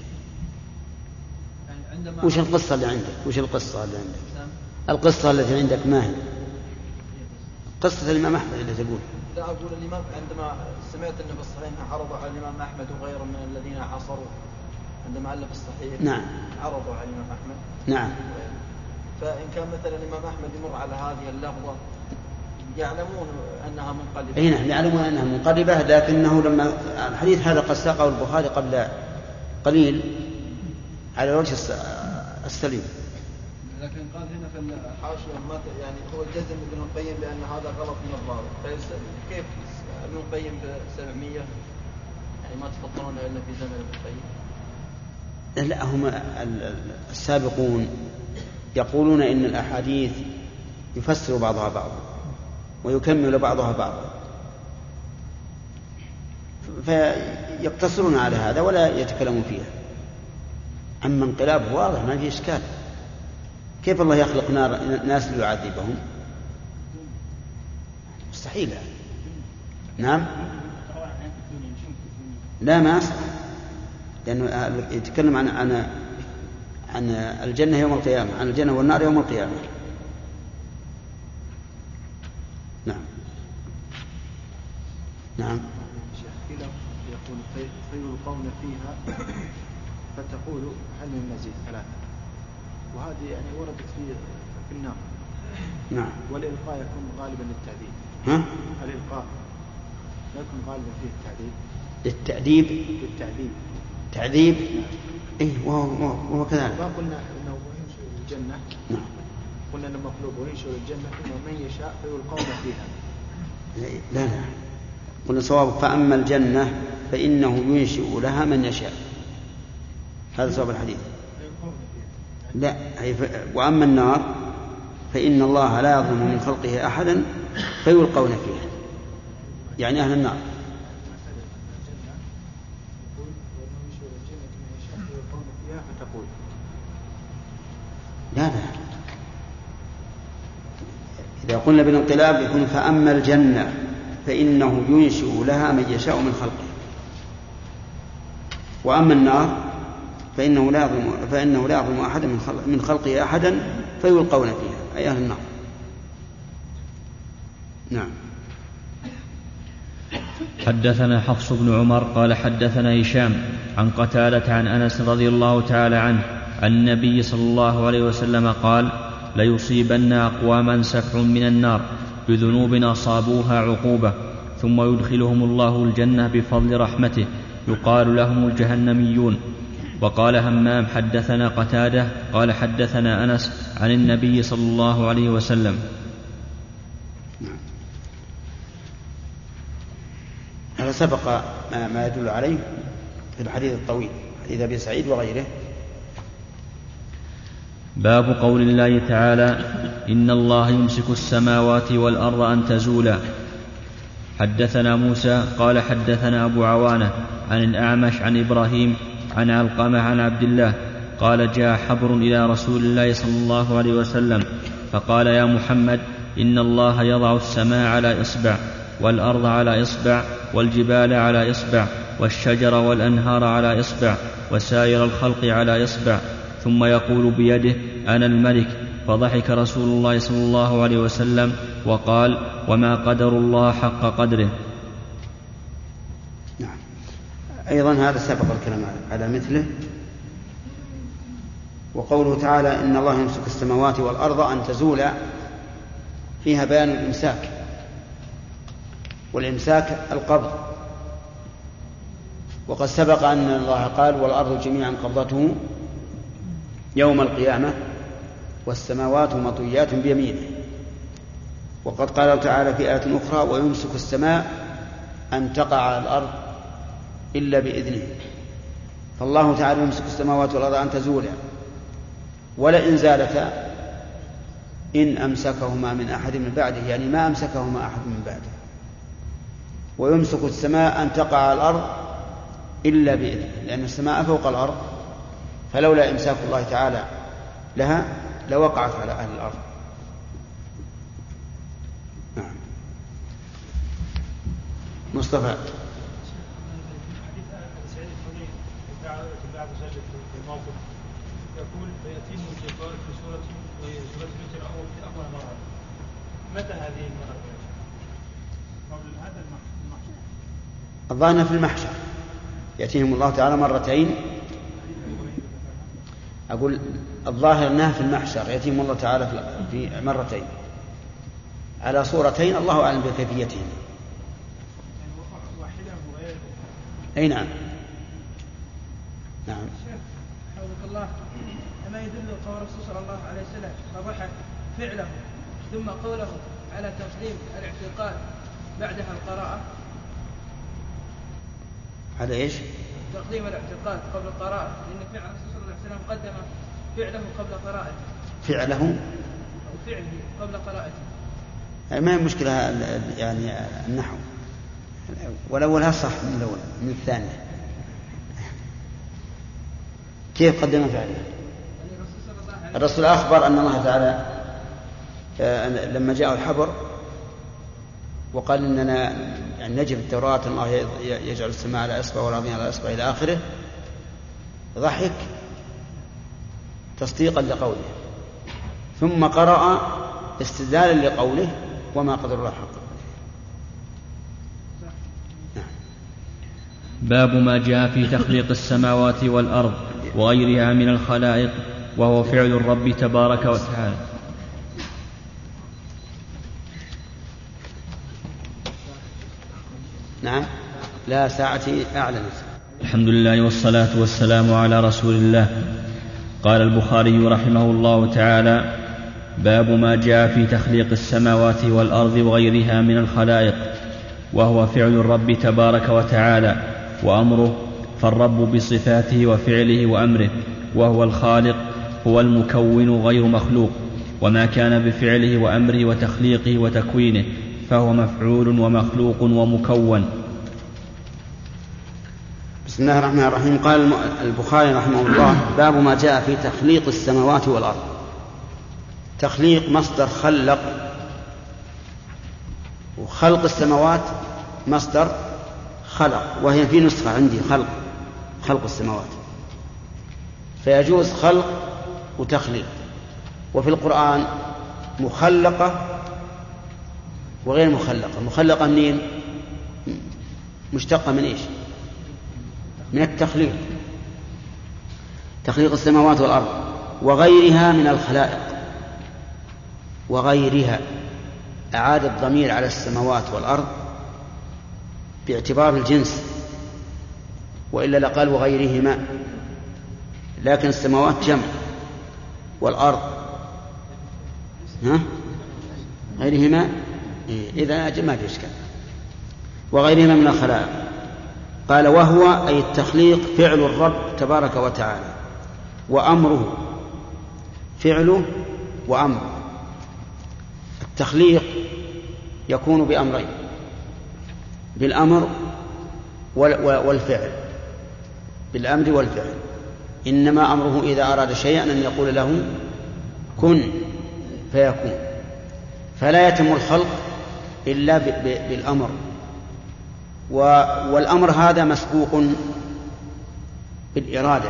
يعني وش القصة اللي عندك؟ وش القصة اللي عندك؟ القصة التي عندك ما هي؟ قصة الإمام أحمد اللي تقول. لا أقول الإمام عندما سمعت أنه في الصحيح عرضوا على الإمام أحمد وغيره من الذين عصروا عندما ألف الصحيح. نعم. عرضوا على الإمام أحمد. نعم. فإن كان مثلا الإمام أحمد يمر على هذه اللفظة يعلمون أنها منقلبة. أي نعم يعلمون أنها منقلبة، لكنه لما الحديث هذا قد ساقه البخاري قبل قليل على الوجه السليم. لكن قال هنا في الحاشية يعني هو جزم ابن القيم بأن هذا غلط من الضابط. كيف ابن القيم بسبعمية يعني ما تفضلون إلا في زمن ابن القيم؟ لا هم السابقون يقولون إن الأحاديث يفسر بعضها بعضا ويكمل بعضها بعضا، فيقتصرون على هذا ولا يتكلمون فيها. أما انقلاب واضح ما في إشكال. كيف الله يخلق نار ناس ليعذبهم؟ مستحيل. نعم. لا ما أصح، لأنه يتكلم عن عن عن الجنة يوم القيامة، عن الجنة والنار يوم القيامة. نعم. نعم. يقول فيلقون فيها فتقول هل من مزيد ثلاثة، وهذه يعني وردت في في النار. نعم. والإلقاء يكون غالبا للتعذيب. ها؟ الإلقاء لا يكون غالبا فيه التعذيب. للتأديب. للتعذيب. تعذيب. إيه وهو, وهو كذلك. ما قلنا إنه ينشئ الجنة. نعم. قلنا إنه مخلوق وينشئ الجنة إنه من يشاء فيلقون فيها. لا لا. قلنا صواب فأما الجنة فإنه ينشئ لها من يشاء. هذا صواب الحديث. لا وأما النار فإن الله لا يظلم من خلقه أحدا فيلقون فيها، يعني أهل النار. لا لا إذا قلنا بالانقلاب يكون فأما الجنة فإنه ينشئ لها من يشاء من خلقه، وأما النار فإنه لا يظلم فإنه لا يظلم أحدا من خلقه أحدا فيلقون فيها، أي أهل النار. نعم. حدثنا حفص بن عمر قال حدثنا هشام عن قتادة عن أنس رضي الله تعالى عنه عن النبي صلى الله عليه وسلم قال: ليصيبن أقواما سفع من النار بذنوب أصابوها عقوبة ثم يدخلهم الله الجنة بفضل رحمته يقال لهم الجهنميون. وقال همام حدثنا قتادة قال حدثنا أنس عن النبي صلى الله عليه وسلم. هذا سبق ما يدل عليه في الحديث الطويل حديث أبي سعيد وغيره. باب قول الله تعالى: إن الله يمسك السماوات والأرض أن تزولا. حدثنا موسى قال حدثنا أبو عوانة عن الأعمش عن إبراهيم عن علقمة عن عبد الله قال: جاء حبر إلى رسول الله صلى الله عليه وسلم فقال: يا محمد، إن الله يضع السماء على إصبع والأرض على إصبع والجبال على إصبع والشجر والأنهار على إصبع وسائر الخلق على إصبع ثم يقول بيده: أنا الملك. فضحك رسول الله صلى الله عليه وسلم وقال: وما قدر الله حق قدره. نعم. أيضا هذا سبق الكلام على مثله. وقوله تعالى: إن الله يمسك السماوات والأرض أن تزولا فيها بيان الإمساك، والإمساك القبض. وقد سبق أن الله قال: والأرض جميعا قبضته يوم القيامة والسماوات مطويات بيمينه. وقد قال تعالى في آية أخرى: ويمسك السماء أن تقع على الأرض إلا بإذنه. فالله تعالى يمسك السماوات والأرض أن تزولا، ولئن زالتا إن أمسكهما من أحد من بعده، يعني ما أمسكهما أحد من بعده. ويمسك السماء أن تقع على الأرض إلا بإذنه، لأن السماء فوق الأرض، فلولا إمساك الله تعالى لها لوقعت على أهل الأرض. نعم. مصطفى. يقول: فيتم الجبار في سورة سورة الوتر أو في أول مرة. متى هذه المرة؟ قبل هذا المحشر. الظاهر في المحشر يأتيهم الله تعالى مرتين. أقول الظاهر أنها في المحشر يأتيهم الله تعالى في مرتين على صورتين، الله أعلم بكيفيتهم. أي نعم. نعم. حفظك الله. أما يدل قول الرسول صلى الله عليه وسلم فضحك فعله ثم قوله على تقديم الاعتقاد بعدها القراءة؟ على إيش؟ تقديم الاعتقاد قبل القراءة، لأن فعل الرسول صلى الله عليه وسلم قدم فعله قبل قراءته. فعله أو فعله قبل قراءته. ما هي مشكلة يعني النحو، والأولها صح من الأول من الثانية. كيف قدم فعله؟ الرسول أخبر أن الله تعالى لما جاء الحبر وقال إننا يعني نجد التوراة أن الله يجعل السماء على إصبع والأرض على إصبع إلى آخره، ضحك تصديقا لقوله، ثم قرأ استدلالا لقوله: وما قدر الله حق. باب ما جاء في تخليق السماوات والأرض وغيرها من الخلائق، وهو فعل الرب تبارك وتعالى. نعم. لا ساعتي أعلنت. الحمد لله والصلاة والسلام على رسول الله. قال البخاري رحمه الله تعالى: باب ما جاء في تخليق السماوات والأرض وغيرها من الخلائق، وهو فعل الرب تبارك وتعالى وأمره. فالرب بصفاته وفعله وأمره، وهو الخالق، هو المكون غير مخلوق، وما كان بفعله وأمره وتخليقه وتكوينه فهو مفعول ومخلوق ومكون. بسم الله الرحمن الرحيم. قال البخاري رحمه الله: باب ما جاء في تخليق السماوات والأرض. تخليق مصدر خلق، وخلق السماوات مصدر خلق، وهي في نسخة عندي خلق خلق السماوات، فيجوز خلق وتخليق. وفي القرآن مخلقة وغير مخلقة. مخلقة منين؟ مشتقة من إيش؟ من التخليق، تخليق السماوات والأرض وغيرها من الخلائق. وغيرها أعاد الضمير على السماوات والأرض باعتبار الجنس، وإلا لقال وغيرهما، لكن السماوات جمع والأرض ها غيرهما إذا ما في إشكال. وغيرهما من الخلائق. قال وهو أي التخليق فعل الرب تبارك وتعالى، وأمره فعله وأمره. التخليق يكون بأمرين، بالأمر والفعل، بالأمر والفعل. إنما أمره إذا أراد شيئا أن يقول له كن فيكون، فلا يتم الخلق إلا بالأمر. والأمر هذا مسبوق بالإرادة.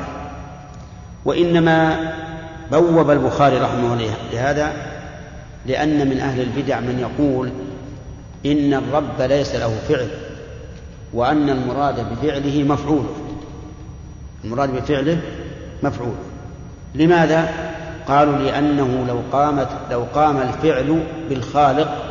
وإنما بوب البخاري رحمه الله لهذا لأن من أهل البدع من يقول إن الرب ليس له فعل، وأن المراد بفعله مفعوله، المراد بفعله مفعول. لماذا؟ قالوا لأنه لو قامت لو قام الفعل بالخالق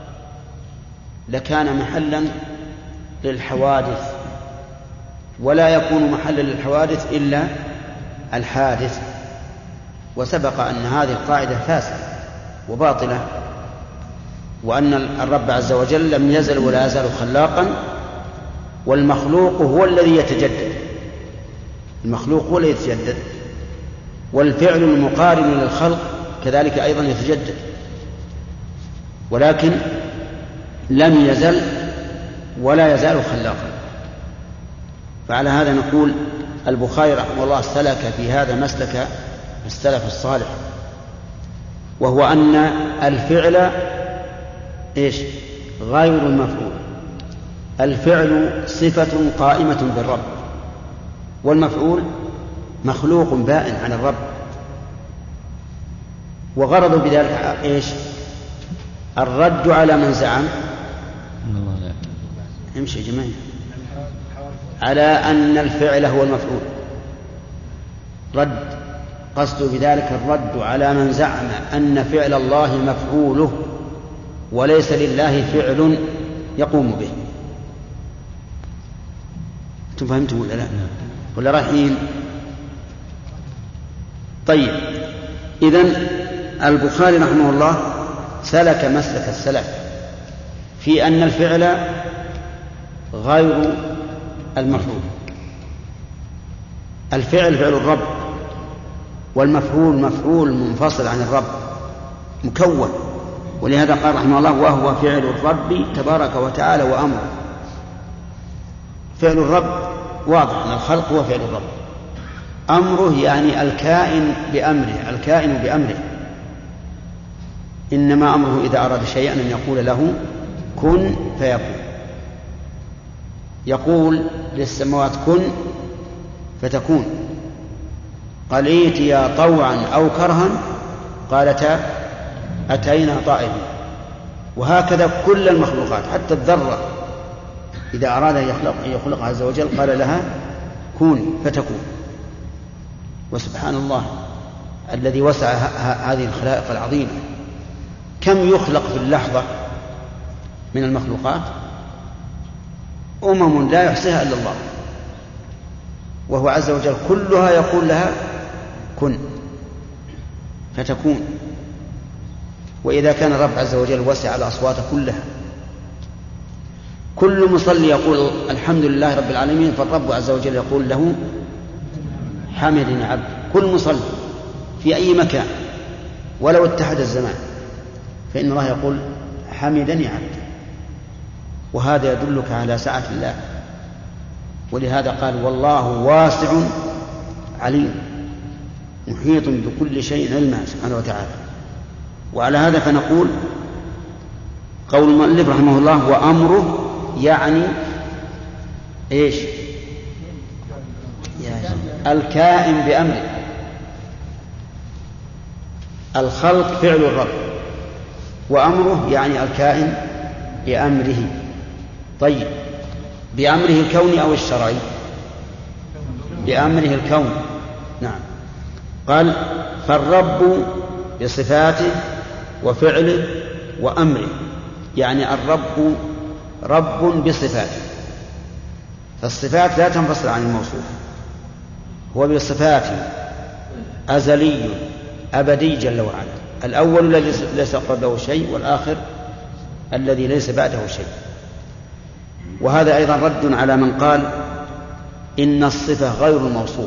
لكان محلا للحوادث، ولا يكون محلا للحوادث إلا الحادث. وسبق أن هذه القاعدة فاسدة وباطلة، وأن الرب عز وجل لم يزل ولا يزال خلاقا، والمخلوق هو الذي يتجدد، المخلوق هو الذي يتجدد، والفعل المقارن للخلق كذلك أيضا يتجدد، ولكن لم يزل ولا يزال خلاقا. فعلى هذا نقول البخاري رحمه الله سلك في هذا مسلك السلف الصالح، وهو أن الفعل إيش؟ غير المفعول. الفعل صفة قائمة بالرب، والمفعول مخلوق بائن عن الرب. وغرضوا بذلك إيش؟ الرد على من زعم امشي يا جماعة على أن الفعل هو المفعول. رد قصد بذلك الرد على من زعم أن فعل الله مفعوله وليس لله فعل يقوم به. أنتم فهمتم ولا لا؟ ولا رايحين؟ طيب، إذن البخاري رحمه الله سلك مسلك السلف في أن الفعل غير المفعول. الفعل فعل الرب، والمفعول مفعول منفصل عن الرب مكون. ولهذا قال رحمه الله وهو فعل الرب تبارك وتعالى وأمره. فعل الرب واضح أن الخلق هو فعل الرب، أمره يعني الكائن بأمره، الكائن بأمره. إنما أمره إذا أراد شيئا أن يقول له كن فيكون. يقول للسماوات كن فتكون، قال ائتيا طوعا أو كرها قالتا أتينا طائعين. وهكذا كل المخلوقات حتى الذرة إذا أراد أن يخلق, يخلق عز وجل قال لها كوني فتكون. وسبحان الله الذي وسع هذه الخلائق العظيمة، كم يخلق في اللحظة من المخلوقات؟ أمم لا يحصيها إلا الله، وهو عز وجل كلها يقول لها كن فتكون. وإذا كان الرب عز وجل وسع الأصوات كلها، كل مصلي يقول الحمد لله رب العالمين، فالرب عز وجل يقول له حمدني عبد. كل مصلي في أي مكان ولو اتحد الزمان فإن الله يقول حمدني عبد. وهذا يدلك على سعة الله. ولهذا قال والله واسع عليم محيط بكل شيء علما سبحانه وتعالى. وعلى هذا فنقول قول المؤلف رحمه الله وأمره يعني إيش؟ يعني الكائن بأمره. الخلق فعل الرب، وأمره يعني الكائن بأمره. طيب بأمره الكوني أو الشرعي؟ بأمره الكوني. نعم. قال فالرب بصفاته وفعله وأمره، يعني الرب رب بصفاته، فالصفات لا تنفصل عن الموصوف، هو بصفاته أزلي أبدي جل وعلا، الأول الذي ليس قبله شيء والآخر الذي ليس بعده شيء. وهذا أيضا رد على من قال إن الصفة غير الموصوف،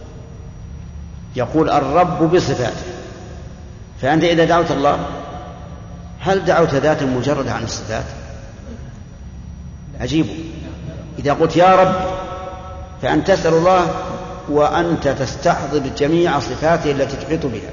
يقول الرب بصفاته، فأنت إذا دعوت الله هل دعوت ذاتا مجردة عن الصفات؟ عجيب. إذا قلت يا رب فأنت تسأل الله وأنت تستحضر جميع صفاته التي تحيط بها،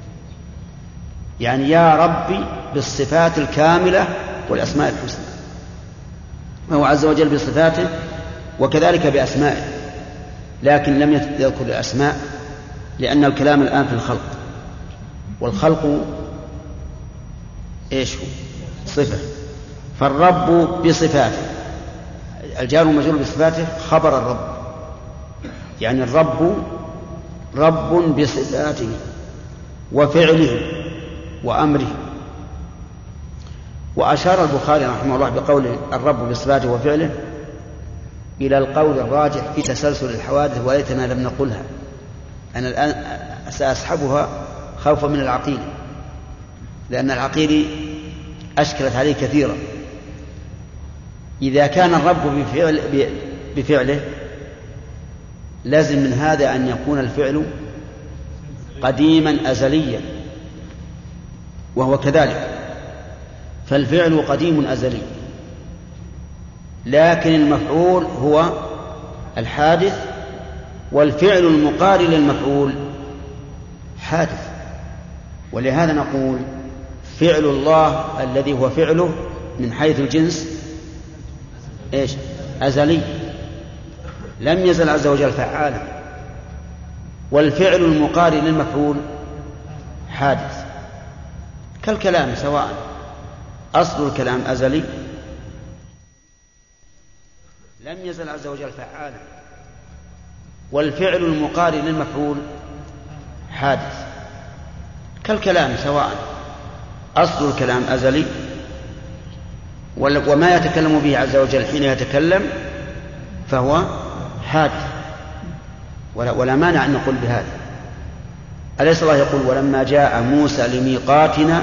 يعني يا ربي بالصفات الكاملة والأسماء الحسنى، وهو عز وجل بصفاته وكذلك بأسمائه، لكن لم يذكر الأسماء لأن الكلام الآن في الخلق، والخلق إيش هو؟ صفة. فالرب بصفاته، الجار والمجرور بصفاته خبر الرب، يعني الرب رب بصفاته وفعله وأمره. وأشار البخاري رحمه الله بقول الرب بصفاته وفعله إلى القول الراجح في تسلسل الحوادث، وليتنا لم نقلها، أنا الآن سأسحبها خوفا من العقيل، لأن العقيل أشكلت عليه كثيرا. إذا كان الرب بفعل بفعله لازم من هذا أن يكون الفعل قديما أزليا، وهو كذلك، فالفعل قديم أزلي، لكن المفعول هو الحادث، والفعل المقارن للمفعول حادث. ولهذا نقول فعل الله الذي هو فعله من حيث الجنس إيش؟ أزلي، لم يزل عز وجل فعالا، والفعل المقارن للمفعول حادث، كالكلام سواء أصل الكلام أزلي لم يزل عز وجل فعالا، والفعل المقارن للمفعول حادث، كالكلام سواء أصل الكلام أزلي وما يتكلم به عز وجل حين يتكلم فهو حادث، ولا, ولا مانع أن نقول بهذا. أليس الله يقول ولما جاء موسى لميقاتنا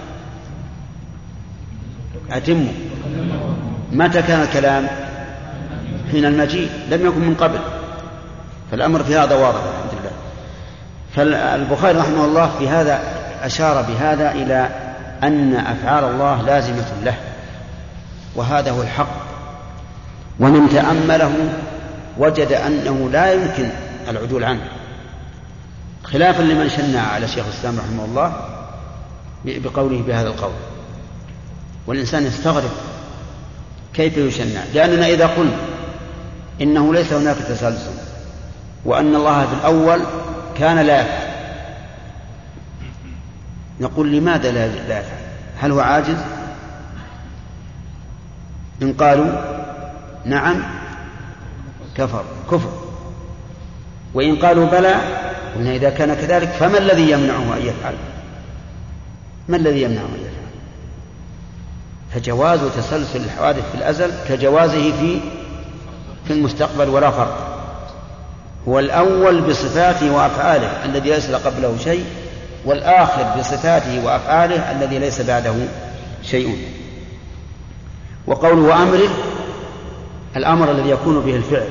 أتموا؟ متى كان الكلام؟ حين المجيء، لم يكن من قبل، فالأمر في هذا واضح الحمد لله. فالبخاري رحمه الله في هذا أشار بهذا إلى أن أفعال الله لازمة له، وهذا هو الحق، ومن تأمله وجد أنه لا يمكن العدول عنه، خلافا لمن شنع على شيخ الإسلام رحمه الله بقوله بهذا القول. والإنسان يستغرب كيف يشنع، لأننا إذا قلنا إنه ليس هناك تسلسل وأن الله في الأول كان لا يفعل، نقول لماذا لا يفعل؟ هل هو عاجز؟ إن قالوا نعم كفر كفر، وإن قالوا بلى قلنا إذا كان كذلك فما الذي يمنعه أن يفعل؟ ما الذي يمنعه أن يفعل؟ فجواز تسلسل الحوادث في الأزل كجوازه في في المستقبل ولا فرق. هو الأول بصفاته وأفعاله الذي ليس قبله شيء، والآخر بصفاته وأفعاله الذي ليس بعده شيء. وقوله وأمره الأمر الذي يكون به الفعل،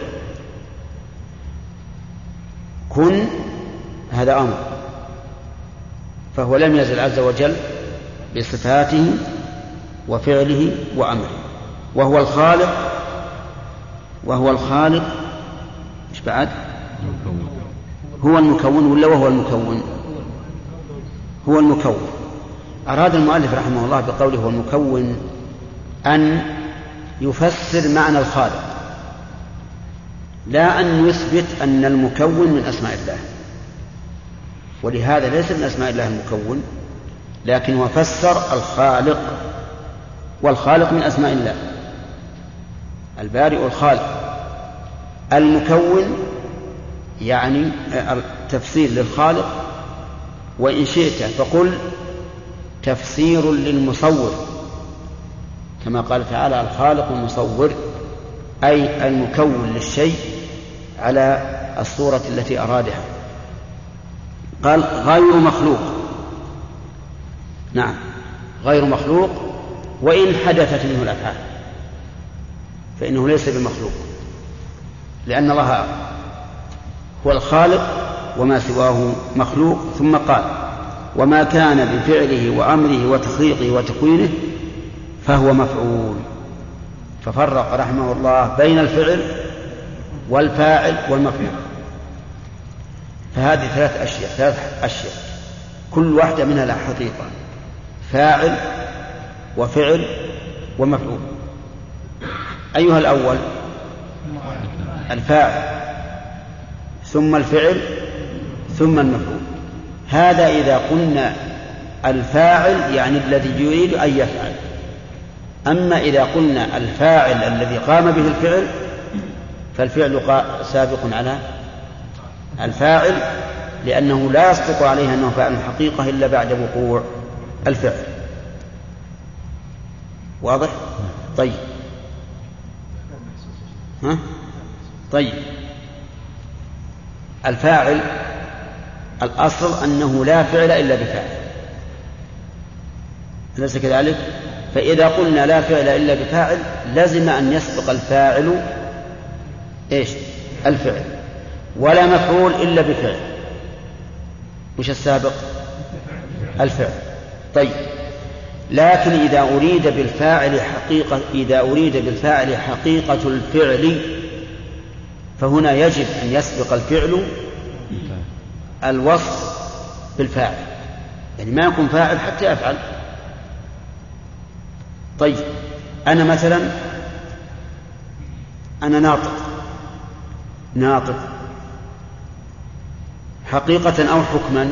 كن هذا أمر، فهو لم يزل عز وجل بصفاته وفعله وأمره، وهو الخالق وهو الخالق إيش بعد؟ هو المكون ولا وهو المكون؟ هو المكون. أراد المؤلف رحمه الله بقوله هو المكون أن يفسر معنى الخالق، لا أن يثبت أن المكون من أسماء الله، ولهذا ليس من أسماء الله المكون، لكن وفسر الخالق والخالق من أسماء الله، البارئ الخالق. المكون يعني تفسير للخالق، وإن شئت فقل تفسير للمصور، كما قال تعالى الخالق المصور، أي المكون للشيء على الصورة التي أرادها. قال غير مخلوق، نعم غير مخلوق، وإن حدثت منه الأفعال فإنه ليس بمخلوق، لأن الله هو الخالق وما سواه مخلوق. ثم قال وما كان بفعله وأمره وتخليقه وتكوينه فهو مفعول، ففرق رحمه الله بين الفعل والفاعل والمفعول. فهذه ثلاث أشياء ثلاث أشياء كل واحدة منها لها حقيقة، فاعل وفعل ومفعول. أيها الأول؟ الفاعل، ثم الفعل، ثم المفعول. هذا إذا قلنا الفاعل يعني الذي يريد أن يفعل. أما إذا قلنا الفاعل الذي قام به الفعل فالفعل سابق على الفاعل، لأنه لا يصدق عليه أنه فاعل الحقيقة إلا بعد وقوع الفعل. واضح؟ طيب ها؟ طيب الفاعل الأصل أنه لا فعل إلا بفاعل، أليس كذلك؟ فإذا قلنا لا فعل إلا بفاعل لازم أن يسبق الفاعل إيش؟ الفعل، ولا مفعول إلا بفعل. وش السابق؟ الفعل. طيب لكن إذا أريد بالفاعل حقيقة إذا أريد بالفاعل حقيقة الفعل فهنا يجب أن يسبق الفعل الوصف بالفاعل، يعني ما يكون فاعل حتى يفعل. طيب أنا مثلا أنا ناطق ناطق حقيقة أو حكما؟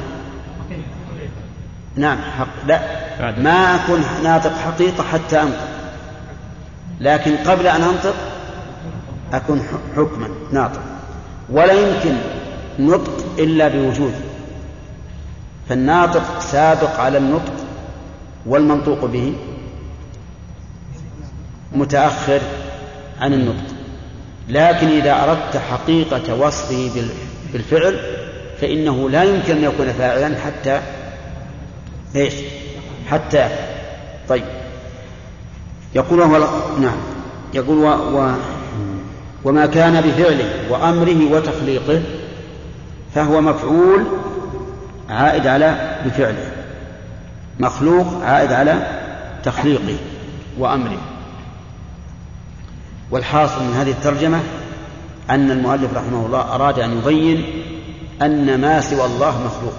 نعم حق. لا، ما أكون ناطق حقيقة حتى أنطق، لكن قبل أن أنطق أكون حكما ناطق. ولا يمكن نطق إلا بوجود، فالناطق سابق على النطق والمنطوق به متأخر عن النطق. لكن إذا أردت حقيقة وصفه بالفعل فإنه لا يمكن أن يكون فاعلا حتى إيش؟ حتى. طيب يقول هو نعم يقول و... و... وما كان بفعله وأمره وتخليقه فهو مفعول عائد على بفعله، مخلوق عائد على تخليقه وأمره. والحاصل من هذه الترجمة أن المؤلف رحمه الله أراد أن يبين أن ما سوى الله مخلوق،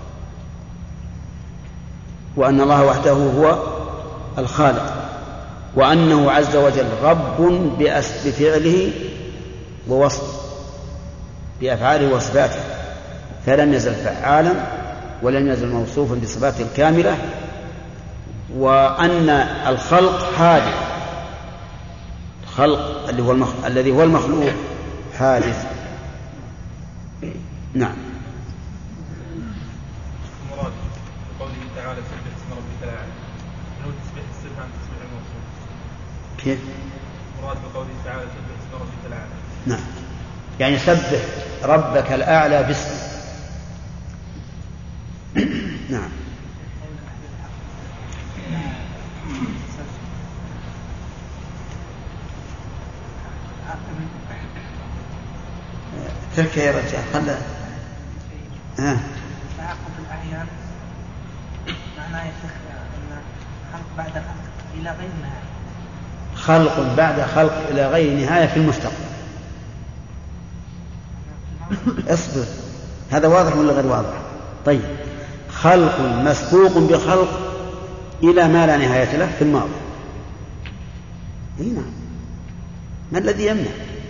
وأن الله وحده هو الخالق، وأنه عز وجل رب بفعله ووصفه بأفعاله وصفاته، فلم يزل فعالا ولم يزل موصوفا بصفاته الكاملة، وأن الخلق حادث، الخلق اللي هو المخ... الذي هو المخلوق حادث. نعم. المراد بقوله تعالى سبح اسم ربك الأعلى، لو تسبح الصفة عن تسبح الموصوف. كيف؟ المراد بقوله تعالى سبح اسم ربك الأعلى. نعم، يعني سبح ربك الأعلى باسمه. نعم. ترك يا رجال خلى ها تعاقب الأعيان معناه يا شيخ أن خلق بعد خلق إلى غير نهاية، خلق بعد خلق إلى غير نهاية في المستقبل. اصبر، هذا واضح ولا غير واضح؟ طيب خلق مسبوق بخلق إلى ما لا نهاية له في الماضي. هنا ما الذي يمنع؟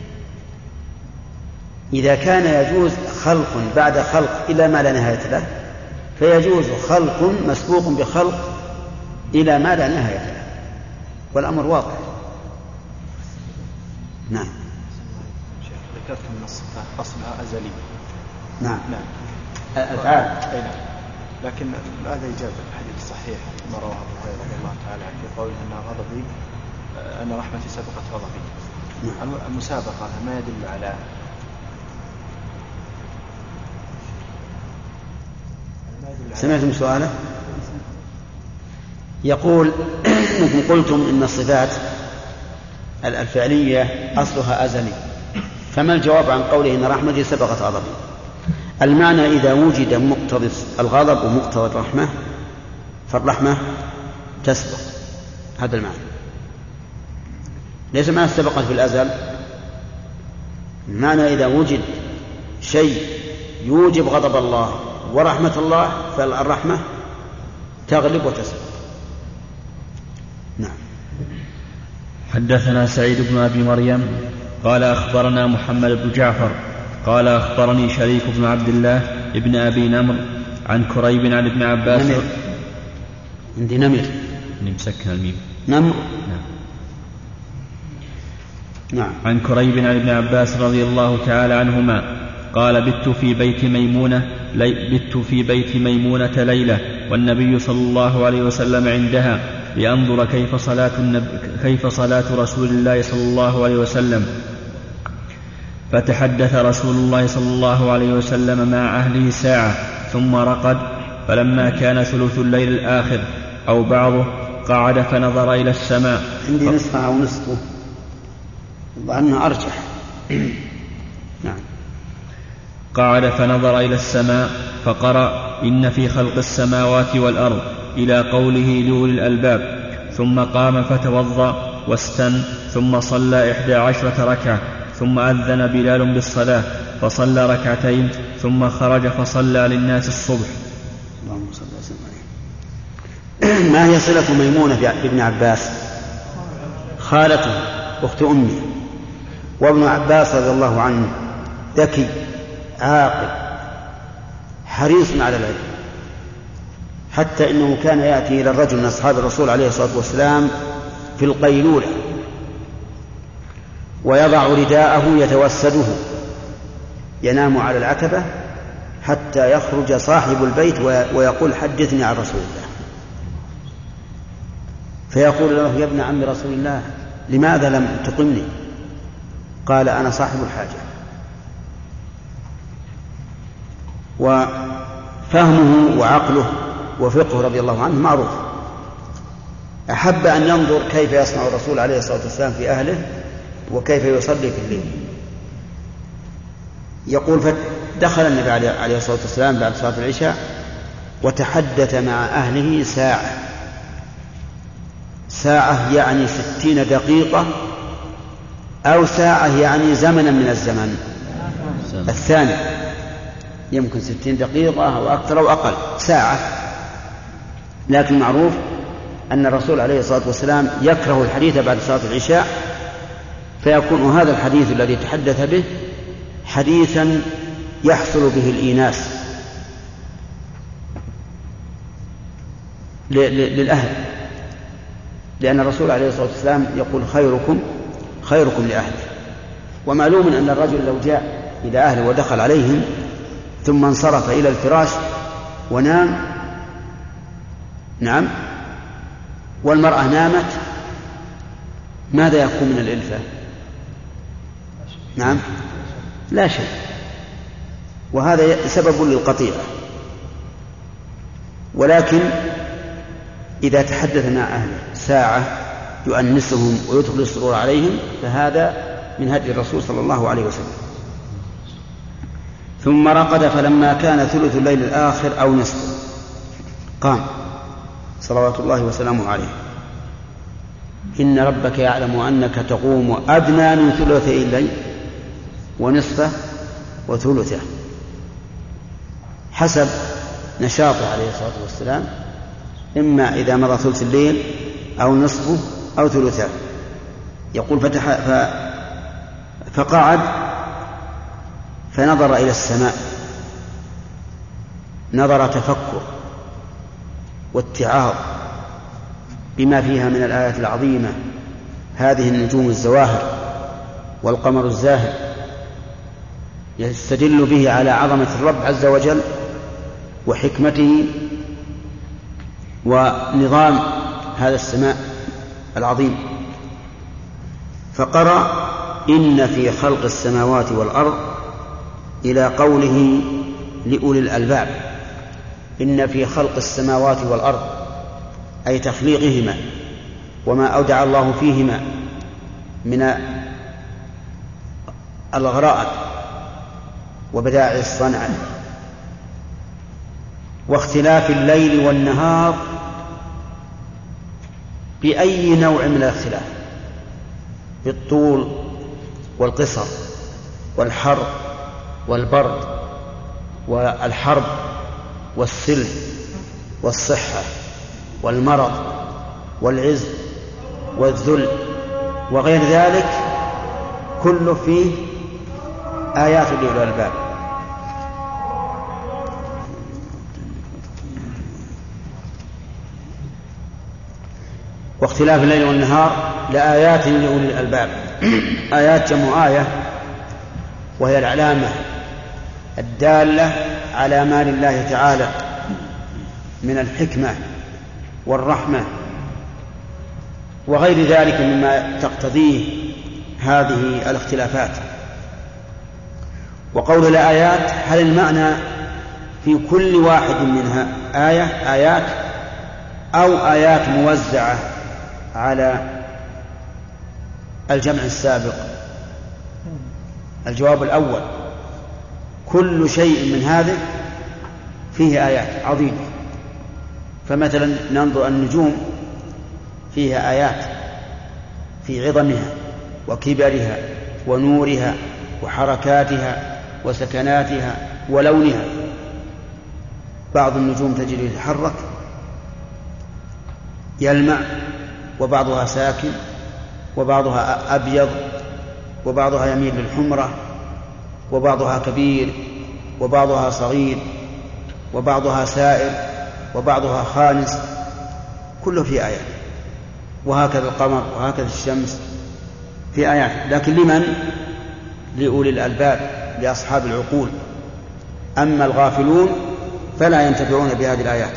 إذا كان يجوز خلق بعد خلق إلى ما لا نهاية له فيجوز خلق مسبوق بخلق إلى ما لا نهاية له. والأمر واضح. نعم. شيخ ذكرت من الصفات أصلها أزلي. نعم. نعم. الأفعال. أي نعم. لكن هذا إجابة الحديث الصحيح ما رواه أبو هريرة رضي الله تعالى عنه في قوله أن غضبي أن رحمتي سبقت غضبي. نعم. المسابقة ما يدل على سمعتم سؤاله؟ يقول إنكم قلتم إن الصفات الفعلية أصلها أزلي، فما الجواب عن قوله إن رحمتي سبقت غضبي؟ المعنى إذا وجد مقتضى الغضب ومقتضى الرحمة فالرحمة تسبق، هذا المعنى. ليس معنى سبقت في الأزل، المعنى إذا وجد شيء يوجب غضب الله ورحمة الله فالرحمة تغلب وتسبق. نعم. حدثنا سعيد بن أبي مريم قال أخبرنا محمد بن جعفر قال أخبرني شريك بن عبد الله ابن أبي نمر عن كريب عن ابن عباس. نمر. عندي نمر مسكن الميم. نمر. نعم. نعم. عن كريب عن ابن عباس رضي الله تعالى عنهما قال بت في بيت ميمونة لي بت في بيت ميمونة ليلة والنبي صلى الله عليه وسلم عندها لأنظر كيف صلاة, النب... كيف صلاة رسول الله صلى الله عليه وسلم. فتحدث رسول الله صلى الله عليه وسلم مع أهله ساعة ثم رقد، فلما كان ثلث الليل الآخر أو بعضه قعد فنظر إلى السماء. عندي نصفها أو نصفه ظنها أرجح. نعم. قعد فنظر إلى السماء فقرأ إن في خلق السماوات والأرض إلى قوله لأولي الألباب، ثم قام فتوضأ واستن ثم صلى إحدى عشرة ركعة، ثم أذن بلال بالصلاة فصلى ركعتين ثم خرج فصلى للناس الصبح. اللهم صل وسلم عليه. ما هي صلة ميمونة بابن عباس؟ خالته أخت أمي، وابن عباس رضي الله عنه ذكي عاقل حريص على العلم، حتى إنه كان يأتي إلى الرجل من أصحاب الرسول عليه الصلاة والسلام في القيلولة ويضع رداءه يتوسده ينام على العتبة حتى يخرج صاحب البيت ويقول حدثني عن رسول الله، فيقول له يا ابن عم رسول الله لماذا لم تقمني؟ قال أنا صاحب الحاجة. وفهمه وعقله وفقه رضي الله عنه معروف. أحب أن ينظر كيف يصنع الرسول عليه الصلاة والسلام في أهله وكيف يصلي في الليل. يقول فدخل النبي عليه الصلاة والسلام بعد صلاة العشاء وتحدث مع أهله ساعة، ساعة يعني ستين دقيقة أو ساعة يعني زمنا من الزمن الثاني، يمكن ستين دقيقة أو أكثر أو أقل ساعة. لكن معروف أن الرسول عليه الصلاة والسلام يكره الحديث بعد صلاة العشاء، فيكون هذا الحديث الذي تحدث به حديثا يحصل به الإيناس للأهل، لأن الرسول عليه الصلاة والسلام يقول خيركم خيركم لأهله. ومعلوم أن الرجل لو جاء إلى أهله ودخل عليهم ثم انصرف إلى الفراش ونام، نعم، والمرأة نامت، ماذا يكون من الإلفة؟ نعم، لا شيء، وهذا سبب للقطيعة. ولكن إذا تحدث مع أهله ساعة يؤنسهم ويدخل السرور عليهم فهذا من هدي الرسول صلى الله عليه وسلم. ثم رقد فلما كان ثلث الليل الآخر أو نصفه قام صلوات الله وسلامه عليه. إن ربك يعلم أنك تقوم أدنى من ثلثي الليل ونصفه وثلثه، حسب نشاطه عليه الصلاة والسلام، إما إذا مضى ثلث الليل أو نصفه أو ثلثه. يقول فتح ف... فقعد فنظر إلى السماء نظر تفكر واتعاظ بما فيها من الآيات العظيمة هذه النجوم الزواهر والقمر الزاهر، يستدل به على عظمة الرب عز وجل وحكمته ونظام هذا السماء العظيم. فقرأ إن في خلق السماوات والأرض إلى قوله لأولي الألباب، إن في خلق السماوات والأرض أي تخليقهما وما أودع الله فيهما من الغرائب وبدائع الصنع واختلاف الليل والنهار بأي نوع من الاختلاف، بالطول والقصر والحر والبرد والحرب والسلم والصحة والمرض والعز والذل وغير ذلك، كله فيه آيات لأولي الألباب. واختلاف الليل والنهار لآيات لأولي الألباب. آيات جمع آية، وهي العلامة الدالة على ما لله تعالى من الحكمة والرحمة وغير ذلك مما تقتضيه هذه الاختلافات. وقول الآيات هل المعنى في كل واحد منها آية آيات أو آيات موزعة على الجمع السابق؟ الجواب الأول، كل شيء من هذه فيه آيات عظيمة. فمثلا ننظر النجوم فيها آيات في عظمها وكبرها ونورها وحركاتها وسكناتها ولونها. بعض النجوم تجد يتحرك يلمع، وبعضها ساكن، وبعضها أبيض، وبعضها يميل للحمرة، وبعضها كبير، وبعضها صغير، وبعضها سائر، وبعضها خانس، كله في آيات. وهكذا القمر وهكذا الشمس في آيات، لكن لمن؟ لأولي الألباب، لأصحاب العقول. أما الغافلون فلا ينتفعون بهذه الآيات.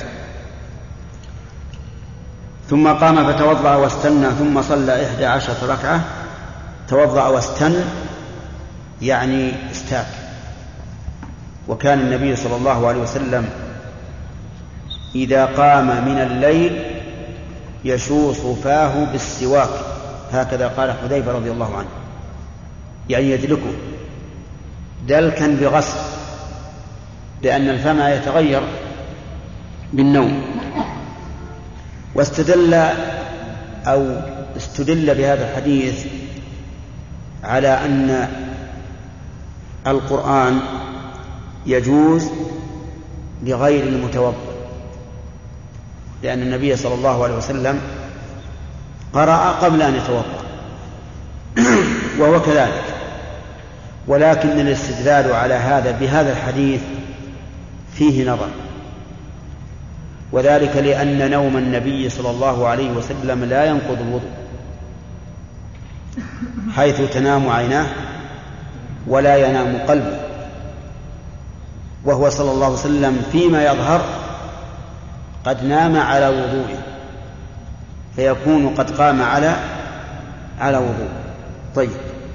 ثم قام فتوضأ واستنى ثم صلى إحدى عشرة ركعة. توضأ واستن يعني استاك. وكان النبي صلى الله عليه وسلم إذا قام من الليل يشوص فاه بالسواك، هكذا قال حذيفة رضي الله عنه، يعني يدلكه دلكا بغسل، لأن الفم يتغير بالنوم. واستدل أو استدل بهذا الحديث على أن القرآن يجوز لغير المتوضئ، لأن النبي صلى الله عليه وسلم قرأ قبل أن يتوضأ وهو كذلك. ولكن الاستدلال على هذا بهذا الحديث فيه نظر، وذلك لأن نوم النبي صلى الله عليه وسلم لا ينقض الوضوء، حيث تنام عيناه ولا ينام قلبه، وهو صلى الله عليه وسلم فيما يظهر قد نام على وضوءه، فيكون قد قام على على وضوء. طيب،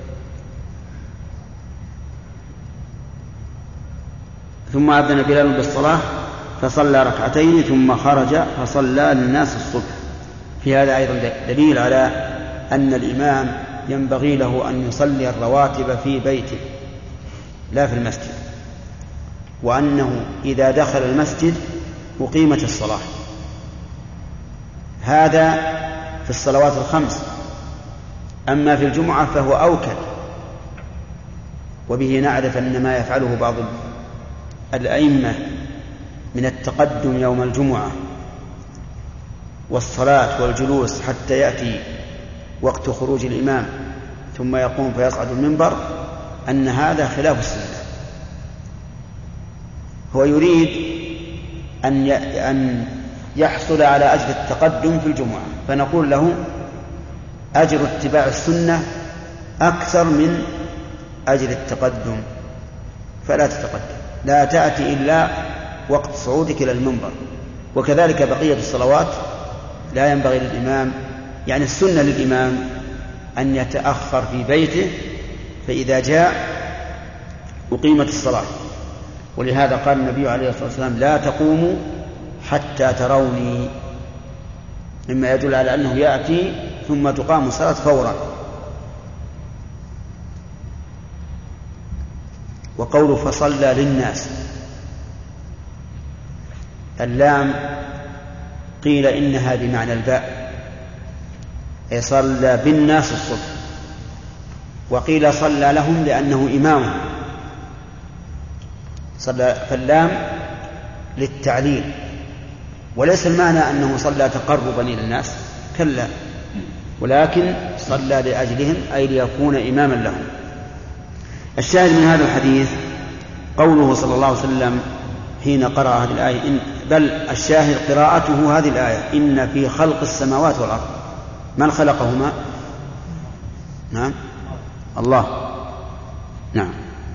ثم أذن بلال بالصلاة فصلى ركعتين ثم خرج فصلى للناس الصبح. في هذا أيضا دليل على أن الإمام ينبغي له أن يصلي الرواتب في بيته لا في المسجد، وأنه إذا دخل المسجد أقيمت الصلاة. هذا في الصلوات الخمس. أما في الجمعة فهو أوكد، وبه نعرف أن ما يفعله بعض الأئمة من التقدم يوم الجمعة والصلاة والجلوس حتى يأتي وقت خروج الإمام ثم يقوم فيصعد المنبر، أن هذا خلاف السنة. هو يريد أن أن يحصل على أجر التقدم في الجمعة، فنقول له أجر اتباع السنة أكثر من أجر التقدم، فلا تتقدم، لا تأتي إلا وقت صعودك إلى المنبر. وكذلك بقية الصلوات لا ينبغي للإمام، يعني السنة للإمام أن يتأخر في بيته، فإذا جاء أقيمت الصلاة. ولهذا قال النبي عليه الصلاة والسلام لا تقوموا حتى تروني، مما يدل على أنه يأتي ثم تقام الصلاة فورا. وقوله فصلى للناس، اللام قيل إنها بمعنى الباء، أي صلى بالناس الصبح، وقيل صلى لهم لأنه إمام، صلى، فاللام للتعليل، وليس المعنى أنه صلى تقربا إلى الناس، كلا، ولكن صلى لأجلهم أي ليكون إماما لهم. الشاهد من هذا الحديث قوله صلى الله عليه وسلم حين قرأ هذه الآية، إن بل الشاهد قراءته هذه الآية إن في خلق السماوات والأرض، من خلقهما؟ نعم الله. نعم.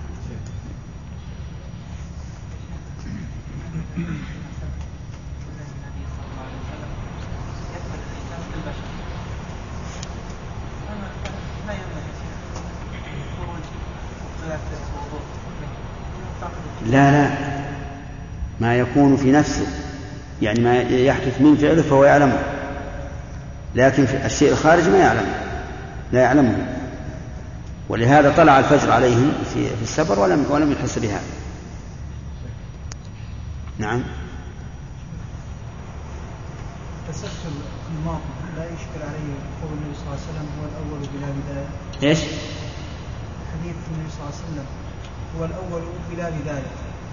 لا لا ما يكون في نفسه، يعني ما يحدث من فعله فهو يعلمه، لكن في الشيء الخارج ما يعلمه، لا يعلمه. ولهذا طلع الفجر عليهم في السفر ولم ولم يحس بها. نعم. تسلسل الماضي لا يشكل عليه قول النبي صلى الله عليه وسلم هو الأول بلا بداية. إيش؟ حديث النبي صلى الله عليه وسلم هو الأول بلا بداية،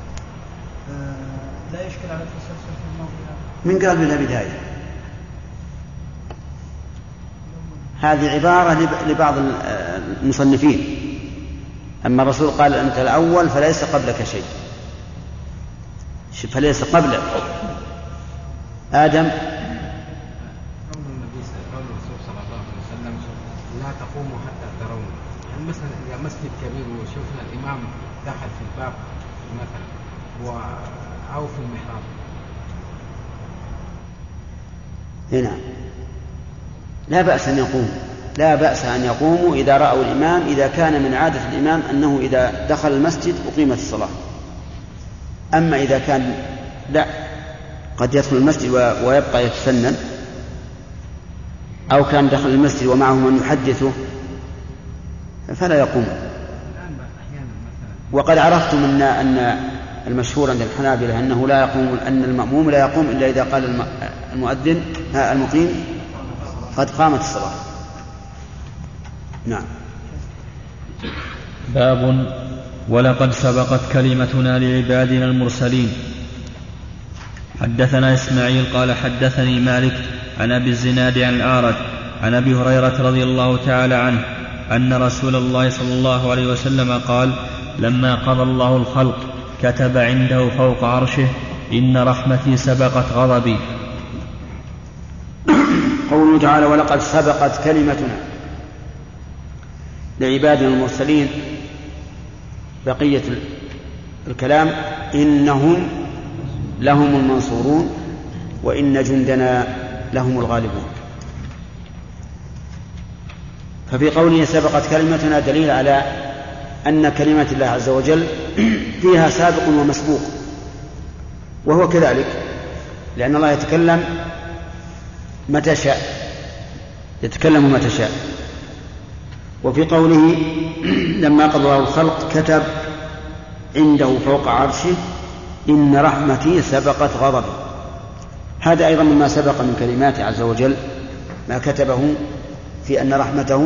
آه لا يشكل على التسلسل في الماضي. من قال بلا بداية؟ هذه عبارة لبعض المصنفين، أما الرسول قال أنت الأول فليس قبلك شيء، فليس قبلك آدم. قول النبي قول الرسول صلى الله عليه وسلم لا تقوموا حتى ترون، يعني مثلا إذا مسجد كبير وشوفنا الإمام دخل في الباب مثلا أو في المحراب هنا لا بأس أن يقوم، لا بأس أن يقوموا إذا رأوا الإمام، إذا كان من عادة الإمام أنه إذا دخل المسجد أقيمت الصلاة. أما إذا كان لا قد يدخل المسجد ويبقى يتسنن، أو كان دخل المسجد ومعه من يحدثه فلا يقوم. وقد عرفتم أن أن المشهور عند الحنابلة أنه لا يقوم، أن المأموم لا يقوم إلا إذا قال المؤذن المقيم قد قامت الصلاة. نعم. باب ولقد سبقت كلمتنا لعبادنا المرسلين. حدثنا إسماعيل قال حدثني مالك عن أبي الزناد عن الأعرج عن أبي هريرة رضي الله تعالى عنه أن رسول الله صلى الله عليه وسلم قال لما قضى الله الخلق كتب عنده فوق عرشه إن رحمتي سبقت غضبي. قوله تعالى ولقد سبقت كلمتنا لعبادنا المرسلين، بقية الكلام إنهم لهم المنصورون وإن جندنا لهم الغالبون. ففي قوله سبقت كلمتنا دليل على أن كلمة الله عز وجل فيها سابق ومسبوق، وهو كذلك، لأن الله يتكلم متى شاء، يتكلم متى شاء. وفي قوله لما قضى الله الخلق كتب عنده فوق عرشه إن رحمتي سبقت غضبي، هذا أيضا مما سبق من كلماته عز وجل، ما كتبه في أن رحمته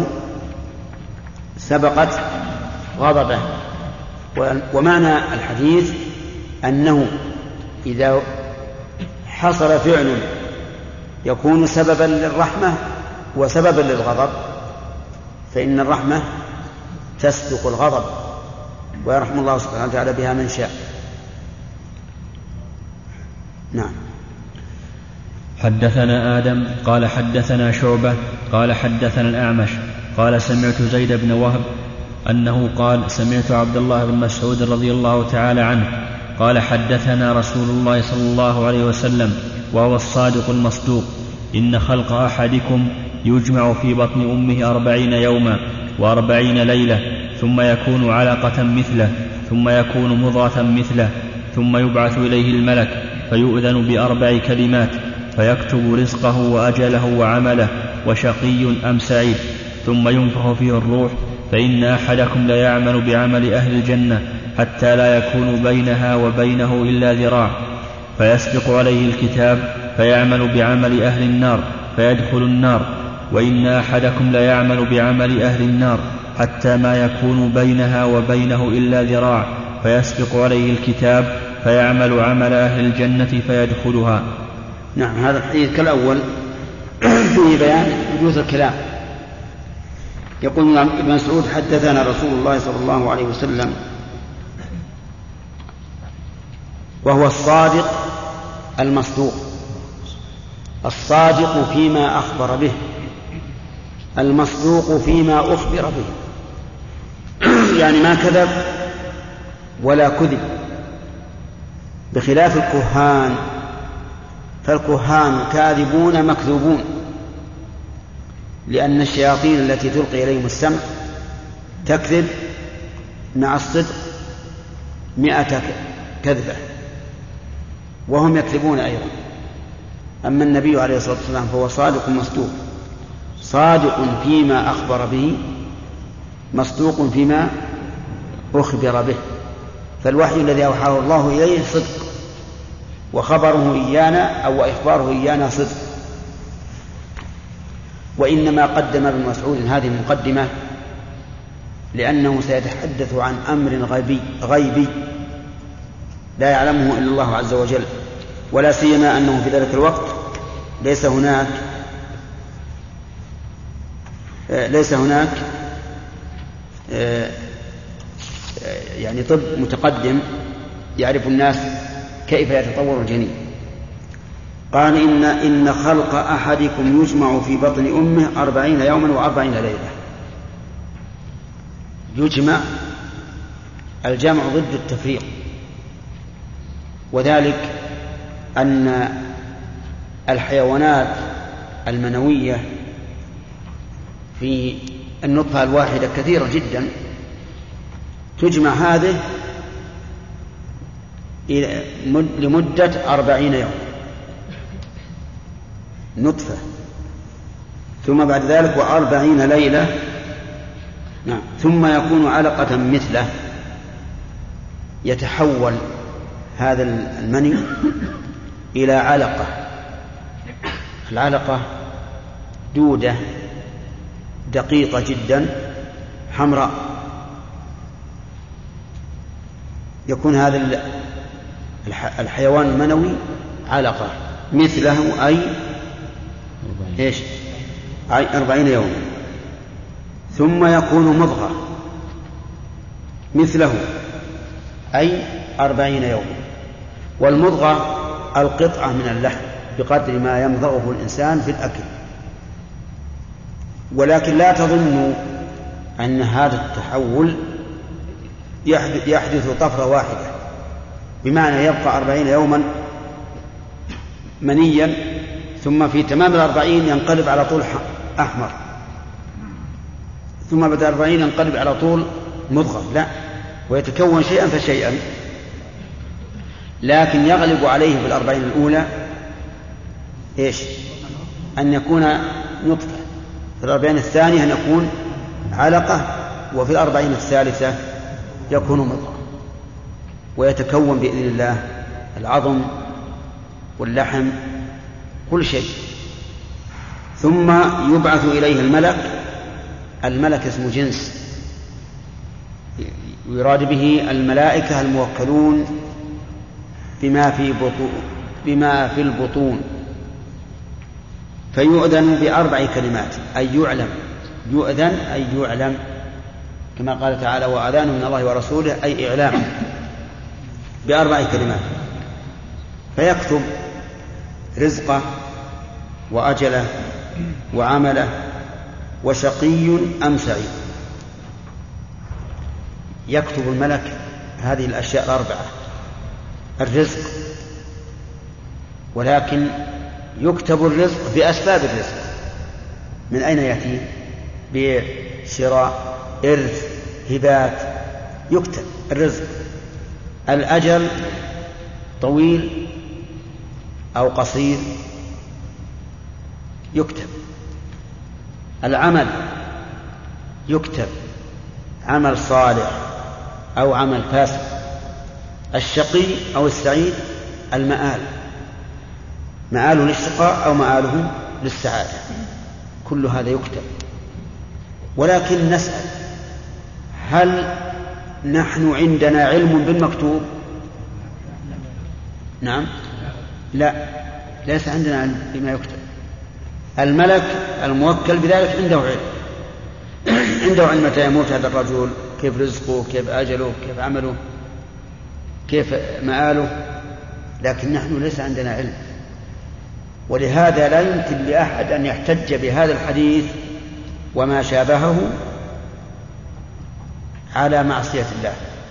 سبقت غضبه. ومعنى الحديث أنه إذا حصل فعل يكون سببا للرحمة وسببا للغضب فإن الرحمة تسبق الغضب، ويرحم الله سبحانه وتعالى بها من شاء. نعم. حدثنا آدم قال حدثنا شعبة قال حدثنا الأعمش قال سمعت زيد بن وهب أنه قال سمعت عبد الله بن مسعود رضي الله تعالى عنه قال حدثنا رسول الله صلى الله عليه وسلم وهو الصادق المصدوق إن خلق أحدكم يجمع في بطن أمه أربعين يوما وأربعين ليلة ثم يكون علقة مثله ثم يكون مضغة مثله ثم يبعث إليه الملك فيؤذن بأربع كلمات فيكتب رزقه وأجله وعمله وشقي أم سعيد ثم ينفخ فيه الروح فإن أحدكم لا يعمل بعمل أهل الجنة حتى لا يكون بينها وبينه إلا ذراع فيسبق عليه الكتاب فيعمل بعمل أهل النار فيدخل النار وإن أحدكم لا يعمل بعمل أهل النار حتى ما يكون بينها وبينه إلا ذراع فيسبق عليه الكتاب فيعمل عمل أهل الجنة فيدخلها. نعم، هذا الحديث كالأول فيه بيان وجوز الكلام. يقول ابن مسعود حدثنا رسول الله صلى الله عليه وسلم وهو الصادق المصدوق، الصادق فيما أخبر به، المصدوق فيما أخبر به، يعني ما كذب ولا كذب، بخلاف الكهان، فالكهان كاذبون مكذوبون، لأن الشياطين التي تلقي إليهم السمع تكذب مع الصدق مئة كذبة وهم يكذبون أيضا. أما النبي عليه الصلاة والسلام فهو صادق مصدوق، صادق فيما أخبر به، مصدوق فيما أخبر به. فالوحي الذي أوحاه الله إليه صدق، وخبره إيانا أو إخباره إيانا صدق. وإنما قدم ابن مسعود هذه المقدمة لأنه سيتحدث عن أمر غيبي, غيبي لا يعلمه إلا الله عز وجل، ولا سيما أنه في ذلك الوقت ليس هناك ليس هناك يعني طب متقدم يعرف الناس كيف يتطور الجنين. قال إن, إن خلق أحدكم يجمع في بطن أمه أربعين يوما وأربعين ليلة. يجمع، الجمع ضد التفريق، وذلك أن الحيوانات المنوية في النطفة الواحدة كثيرة جدا، تجمع هذه لمدة أربعين يوم نطفة، ثم بعد ذلك وأربعين ليلة، نعم، ثم يكون علقة مثله، يتحول هذا المني إلى علقة. العلقة دودة دقيقة جدا حمراء، يكون هذا الحيوان المنوي علقة مثله، أي إيش؟ أي أربعين يوم، ثم يكون مضغة مثله، أي أربعين يوم. والمضغة القطعة من اللحم بقدر ما يمضغه الإنسان في الأكل. ولكن لا تظنوا أن هذا التحول يحدث طفرة واحدة، بمعنى يبقى أربعين يوما منيا ثم في تمام الأربعين ينقلب على طول أحمر، ثم بعد الأربعين ينقلب على طول مضغة، لا، ويتكون شيئا فشيئا. لكن يغلب عليه في الأربعين الأولى إيش؟ أن يكون نطفة، في الأربعين الثانية أن يكون علقة، وفي الأربعين الثالثة يكون مضغة، ويتكون بإذن الله العظم واللحم كل شيء. ثم يبعث إليه الملك. الملك اسم جنس، يراد به الملائكة الموكلون بما في بطون بما في البطون. فيؤذن بأربع كلمات، أي يعلم، يؤذن أي يعلم، كما قال تعالى وأذان من الله ورسوله، أي إعلام، بأربع كلمات. فيكتب رزقه وأجله وعمله وشقي أم سعيد. يكتب الملك هذه الأشياء الأربعة: الرزق، ولكن يكتب الرزق بأسباب الرزق. من أين يأتي؟ بيع، شراء، إرث، هبات، يكتب الرزق. الأجل طويل أو قصير يكتب. العمل يكتب، عمل صالح أو عمل فاسد. الشقي أو السعيد المآل، مآله للشقاء أو مآله للسعادة، كل هذا يكتب. ولكن نسأل: هل نحن عندنا علم بالمكتوب؟ نعم، لا، ليس عندنا علم بما يكتب. الملك الموكل بذلك عنده علم، عنده علم متى يموت هذا الرجل، كيف رزقه، كيف أجله، كيف عمله، كيف مآله، لكن نحن ليس عندنا علم. ولهذا لا يمكن لأحد أن يحتج بهذا الحديث وما شابهه على معصية الله،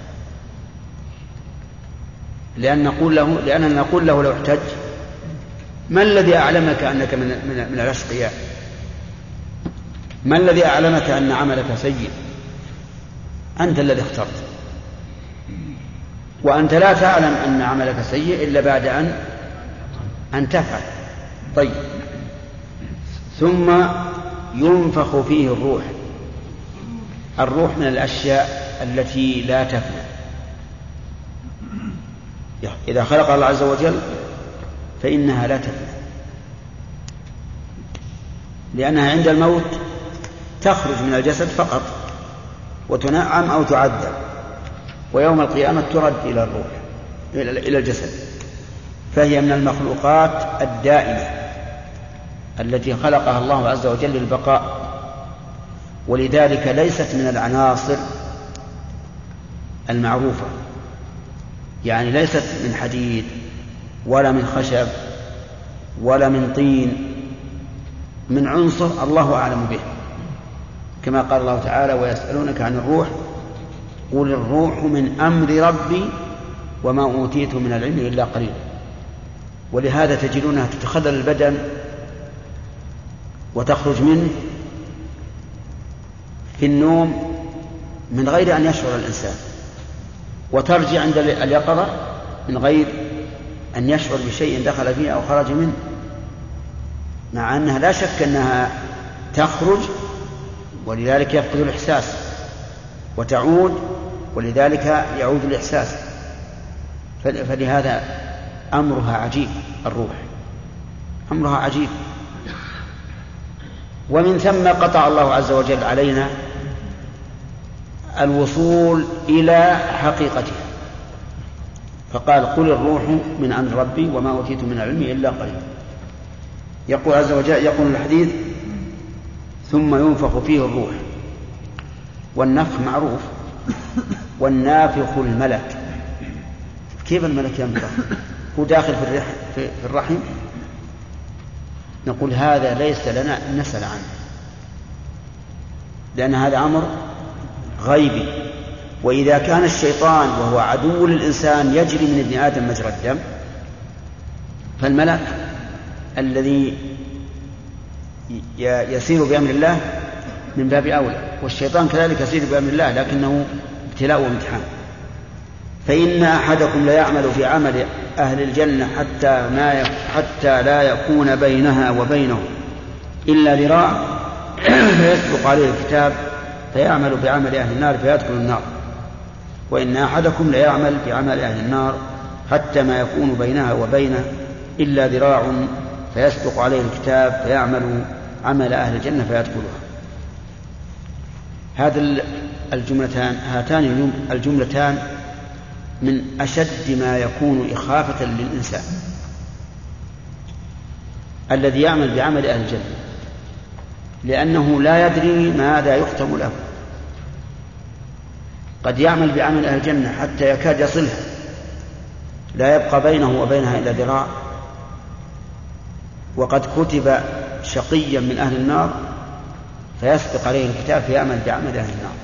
لأن نقول له لأننا نقول له لو احتج: ما الذي أعلمك أنك من من, من الأشقياء؟ ما الذي أعلمك أن عملك سيء؟ أنت الذي اخترت، وأنت لا تعلم أن عملك سيء إلا بعد أن أن تفعل. طيب، ثم ينفخ فيه الروح. الروح من الأشياء التي لا تفنى. إذا خلق الله عز وجل فإنها لا تفنى، لأنها عند الموت تخرج من الجسد فقط وتنعم أو تعذب، ويوم القيامة ترد إلى الروح إلى الجسد. فهي من المخلوقات الدائمة التي خلقها الله عز وجل للبقاء، ولذلك ليست من العناصر المعروفة، يعني ليست من حديد ولا من خشب ولا من طين، من عنصر الله أعلم به، كما قال الله تعالى: ويسألونك عن الروح قل الروح من أمر ربي وما أوتيت من العلم إلا قليلا. ولهذا تجدونها تتخلل البدن وتخرج منه في النوم من غير أن يشعر الإنسان، وترجع عند اليقظة من غير أن يشعر بشيء دخل فيه أو خرج منه، مع أنها لا شك أنها تخرج ولذلك يفقد الإحساس، وتعود ولذلك يعود الإحساس. فلهذا أمرها عجيب، الروح أمرها عجيب. ومن ثم قطع الله عز وجل علينا الوصول إلى حقيقتها، فقال: قل الروح من أمر ربي وما أوتيت من العلم إلا قليلا. يقول عز وجل، يقول الحديث: ثم ينفخ فيه الروح. والنفخ معروف، والنافخ الملك. كيف الملك ينفخ؟ هو داخل في الرحم؟ نقول هذا ليس لنا أن نسأل عنه، لأن هذا أمر غيبي. وإذا كان الشيطان وهو عدو للإنسان يجري من ابن آدم مجرى الدم، فالملك الذي يسير بأمر الله من باب أولى، والشيطان كذلك يسير بأمر الله لكنه ابتلاء وامتحان. فإن أحدكم لا يعمل في عمل أهل الجنة حتى, ما حتى لا يكون بينها وبينه إلا ذراع فيسبق عليه الكتاب فيعمل بعمل أهل النار فيدخل النار. وإن أحدكم لا يعمل بعمل أهل النار حتى ما يكون بينها وبينه إلا ذراع فيسبق عليه الكتاب فيعمل عمل أهل الجنة فيدخلها. هذه الجملتان هاتان الجملتان من أشد ما يكون إخافة للإنسان الذي يعمل بعمل أهل الجنة، لأنه لا يدري ماذا يختم له. قد يعمل بعمل أهل الجنة حتى يكاد يصلها، لا يبقى بينه وبينها إلا ذراع، وقد كتب شقيا من أهل النار فيسبق عليه الكتاب فيعمل بعمل أهل النار.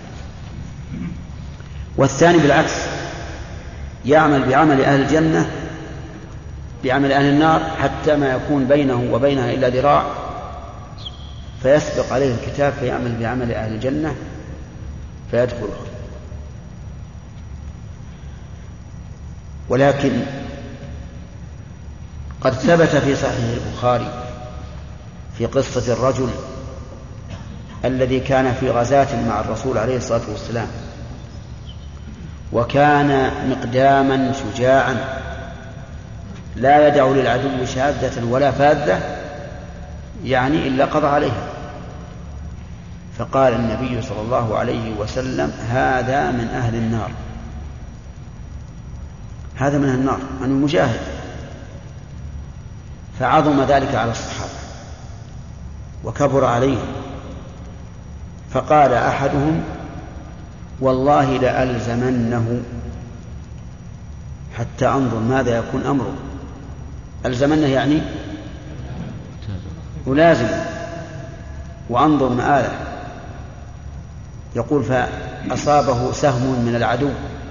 والثاني بالعكس، يعمل بعمل أهل الجنة بعمل أهل النار حتى ما يكون بينه وبينها إلا ذراع فيسبق عليه الكتاب فيعمل بعمل أهل الجنة فيدخلها. ولكن قد ثبت في صحيح البخاري في قصة الرجل الذي كان في غزاة مع الرسول عليه الصلاة والسلام، وكان مقداما شجاعا لا يدع للعدو شاذة ولا فاذة يعني إلا قضى عليها. فقال النبي صلى الله عليه وسلم: هذا من أهل النار، هذا من أهل النار، أنه مجاهد. فعظم ذلك على الصحابة وكبر عليهم، فقال أحدهم: والله لألزمنه حتى أنظر ماذا يكون أمره. ألزمنه يعني ولازم، وأنظر مآله. يقول: فأصابه سهم من العدو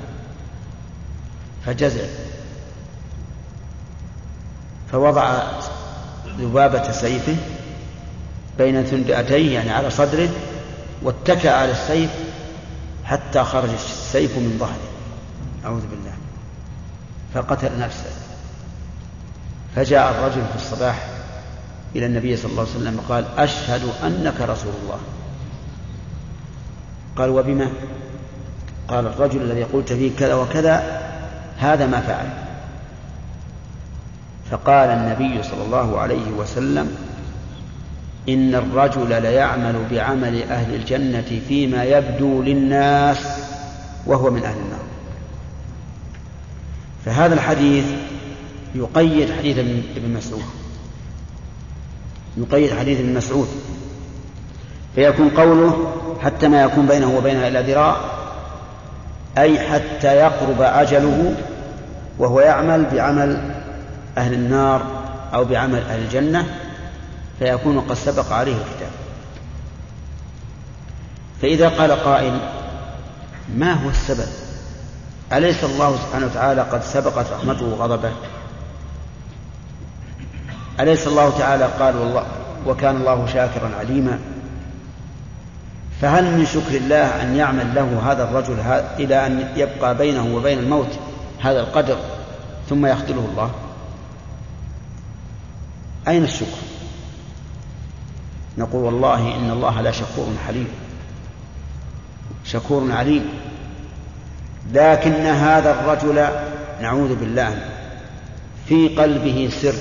فجزع، فوضع ذبابة سيفه بين ثندأتيه يعني على صدره، واتكأ على السيف حتى خرج السيف من ظهره، أعوذ بالله، فقتل نفسه. فجاء الرجل في الصباح إلى النبي صلى الله عليه وسلم وقال: أشهد أنك رسول الله. قال: وبما؟ قال: الرجل الذي قلت فيه كذا وكذا هذا ما فعل. فقال النبي صلى الله عليه وسلم: إن الرجل ليعمل بعمل أهل الجنة فيما يبدو للناس وهو من أهل النار. فهذا الحديث يقيد حديث ابن مسعود، يقيد حديث ابن مسعود، فيكون قوله: حتى ما يكون بينه وبينها إلا ذراع، أي حتى يقرب أجله وهو يعمل بعمل أهل النار أو بعمل أهل الجنة، فيكون قد سبق عليه الكتاب. فإذا قال قائل: ما هو السبب؟ أليس الله سبحانه وتعالى قد سبقت رحمته وغضبه؟ أليس الله تعالى قال: والله وكان الله شاكرا عليما؟ فهل من شكر الله أن يعمل له هذا الرجل إلى أن يبقى بينه وبين الموت هذا القدر ثم يقتله الله؟ أين الشكر؟ نقول: والله إن الله لا شكور حليم، شكور عليم. لكن هذا الرجل نعوذ بالله في قلبه سر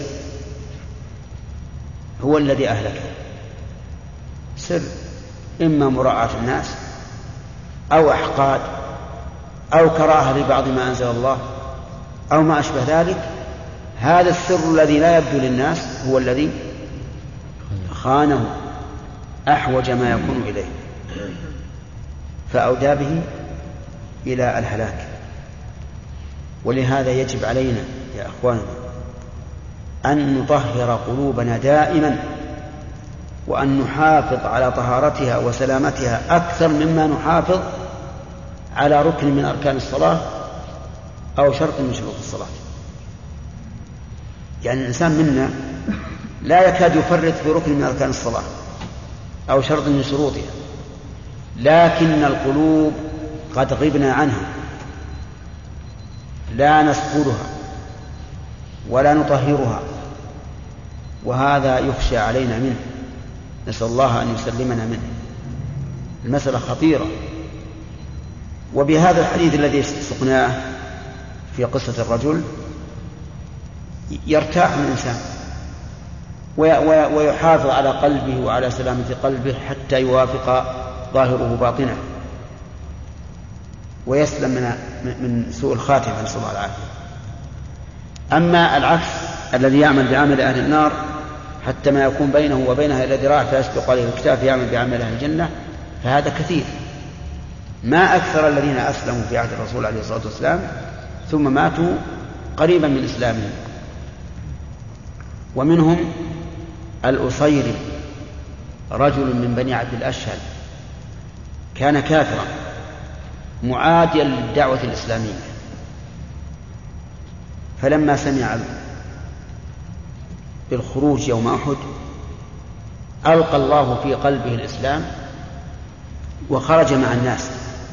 هو الذي أهلكه، سر إما مراعاة الناس أو أحقاد أو كراهة لبعض ما أنزل الله أو ما أشبه ذلك. هذا السر الذي لا يبدو للناس هو الذي خانه أحوج ما يكون إليه، فأودى به إلى الهلاك. ولهذا يجب علينا يا أخواننا أن نطهر قلوبنا دائما، وأن نحافظ على طهارتها وسلامتها أكثر مما نحافظ على ركن من أركان الصلاة أو شرط من شروط الصلاة. يعني الإنسان منا لا يكاد يفرط في ركن من أركان الصلاة أو شرط من شروطها، لكن القلوب قد غبنا عنها، لا نسقلها ولا نطهرها، وهذا يخشى علينا منه، نسأل الله أن يسلمنا منه. المسألة خطيرة. وبهذا الحديث الذي سقناه في قصة الرجل يرتاح من الإنسان ويحافظ على قلبه وعلى سلامة قلبه حتى يوافق ظاهره باطنه ويسلم من من سوء الخاتمة، نسأل الله العافية. أما العكس الذي يعمل بعمل أهل النار حتى ما يكون بينه وبينها إلا ذراع فيسبق عليه الكتاب يعمل بعمل أهل الجنة، فهذا كثير. ما أكثر الذين أسلموا في عهد الرسول عليه الصلاة والسلام ثم ماتوا قريبا من إسلامهم، ومنهم الأصيري رجل من بني عبد الأشهل كان كافرا معاديا للدعوة الإسلامية، فلما سمع بالخروج يوم أحد ألقى الله في قلبه الإسلام وخرج مع الناس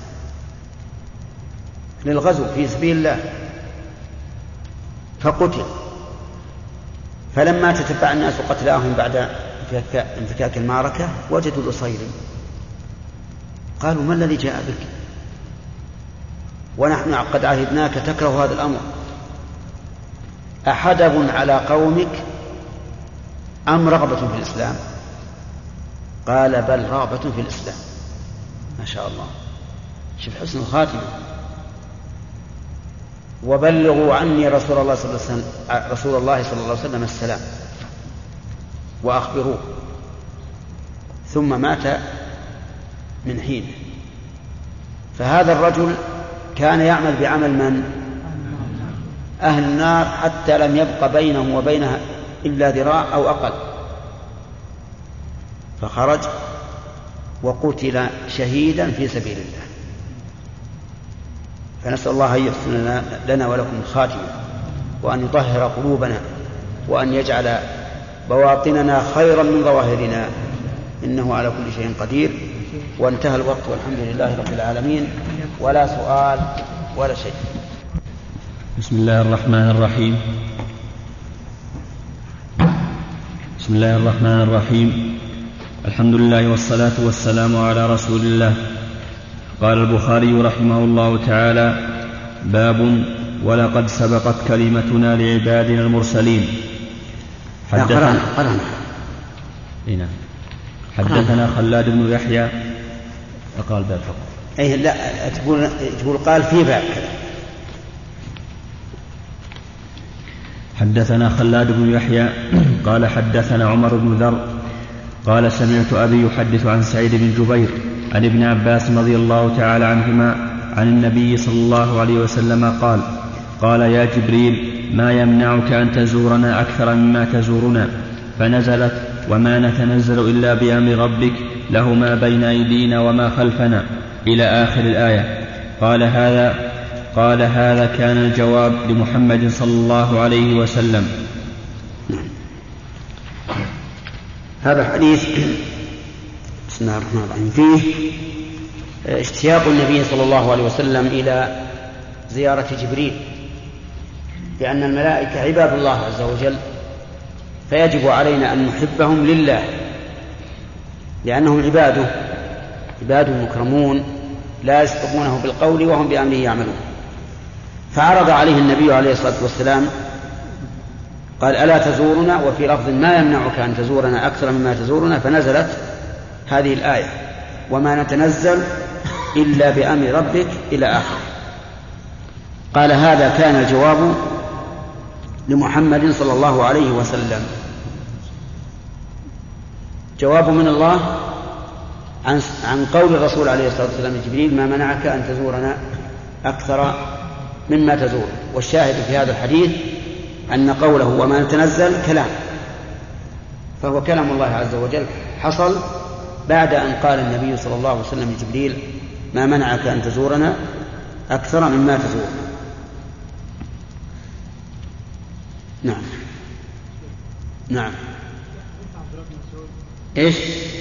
للغزو في سبيل الله فقتل. فلما تتبع الناس قتلاهم بعد انفكاك المعركة وجدوا الأصيري، قالوا: ما الذي جاء بك؟ ونحن قد عهدناك تكره هذا الأمر، أحدب على قومك أم رغبة في الإسلام؟ قال: بل رغبة في الإسلام. ما شاء الله، شوف حسن الخاتمة. وبلغوا عني رسول الله صلى الله عليه وسلم رسول الله صلى الله عليه وسلم السلام وأخبروه. ثم مات من حين. فهذا الرجل كان يعمل بعمل من؟ أهل النار، حتى لم يبق بينه وبينها إلا ذراع أو أقل، فخرج وقتل شهيدا في سبيل الله. فنسأل الله أن يحسن لنا ولكم الخاتمة، وأن يطهر قلوبنا، وأن يجعل بواطننا خيرا من ظواهرنا، إنه على كل شيء قدير. وانتهى الوقت والحمد لله رب العالمين، ولا سؤال ولا شيء. بسم الله الرحمن الرحيم. بسم الله الرحمن الرحيم. الحمد لله والصلاة والسلام على رسول الله. قال البخاري رحمه الله تعالى: باب ولقد سبقت كلمتنا لعبادنا المرسلين. حدثنا هنا حدثنا خلاد بن يحيى. قال باب فقط. أي لا تقول تقول قال في باب. حدثنا خلاد بن يحيى قال حدثنا عمر بن ذر قال سمعت أبي يحدث عن سعيد بن جبير عن ابن عباس رضي الله تعالى عنهما عن النبي صلى الله عليه وسلم قال: قال يا جبريل: ما يمنعك أن تزورنا أكثر مما تزورنا؟ فنزلت: وما نتنزل إلا بأمر ربك له ما بين أيدينا وما خلفنا، إلى آخر الآية. قال هذا قال هذا كان الجواب لمحمد صلى الله عليه وسلم. هذا حديث بسم الله الرحمن الرحيم فيه اشتياق النبي صلى الله عليه وسلم إلى زيارة جبريل، لأن الملائكة عباد الله عز وجل، فيجب علينا أن نحبهم لله، لأنهم عباده عباد مكرمون لا يسبقونه بالقول وهم بأمره يعملون. فعرض عليه النبي عليه الصلاة والسلام قال: ألا تزورنا؟ وفي لفظ: ما يمنعك أن تزورنا أكثر مما تزورنا؟ فنزلت هذه الآية: وما نتنزل إلا بأمر ربك، إلى آخر. قال: هذا كان الجواب لمحمد صلى الله عليه وسلم، جواب من الله عن عن قول الرسول عليه الصلاة والسلام لجبريل: ما منعك أن تزورنا أكثر مما تزور. والشاهد في هذا الحديث أن قوله وما نتنزل كلام، فهو كلام الله عز وجل حصل بعد أن قال النبي صلى الله عليه وسلم لجبريل: ما منعك أن تزورنا أكثر مما تزور. نعم نعم إيش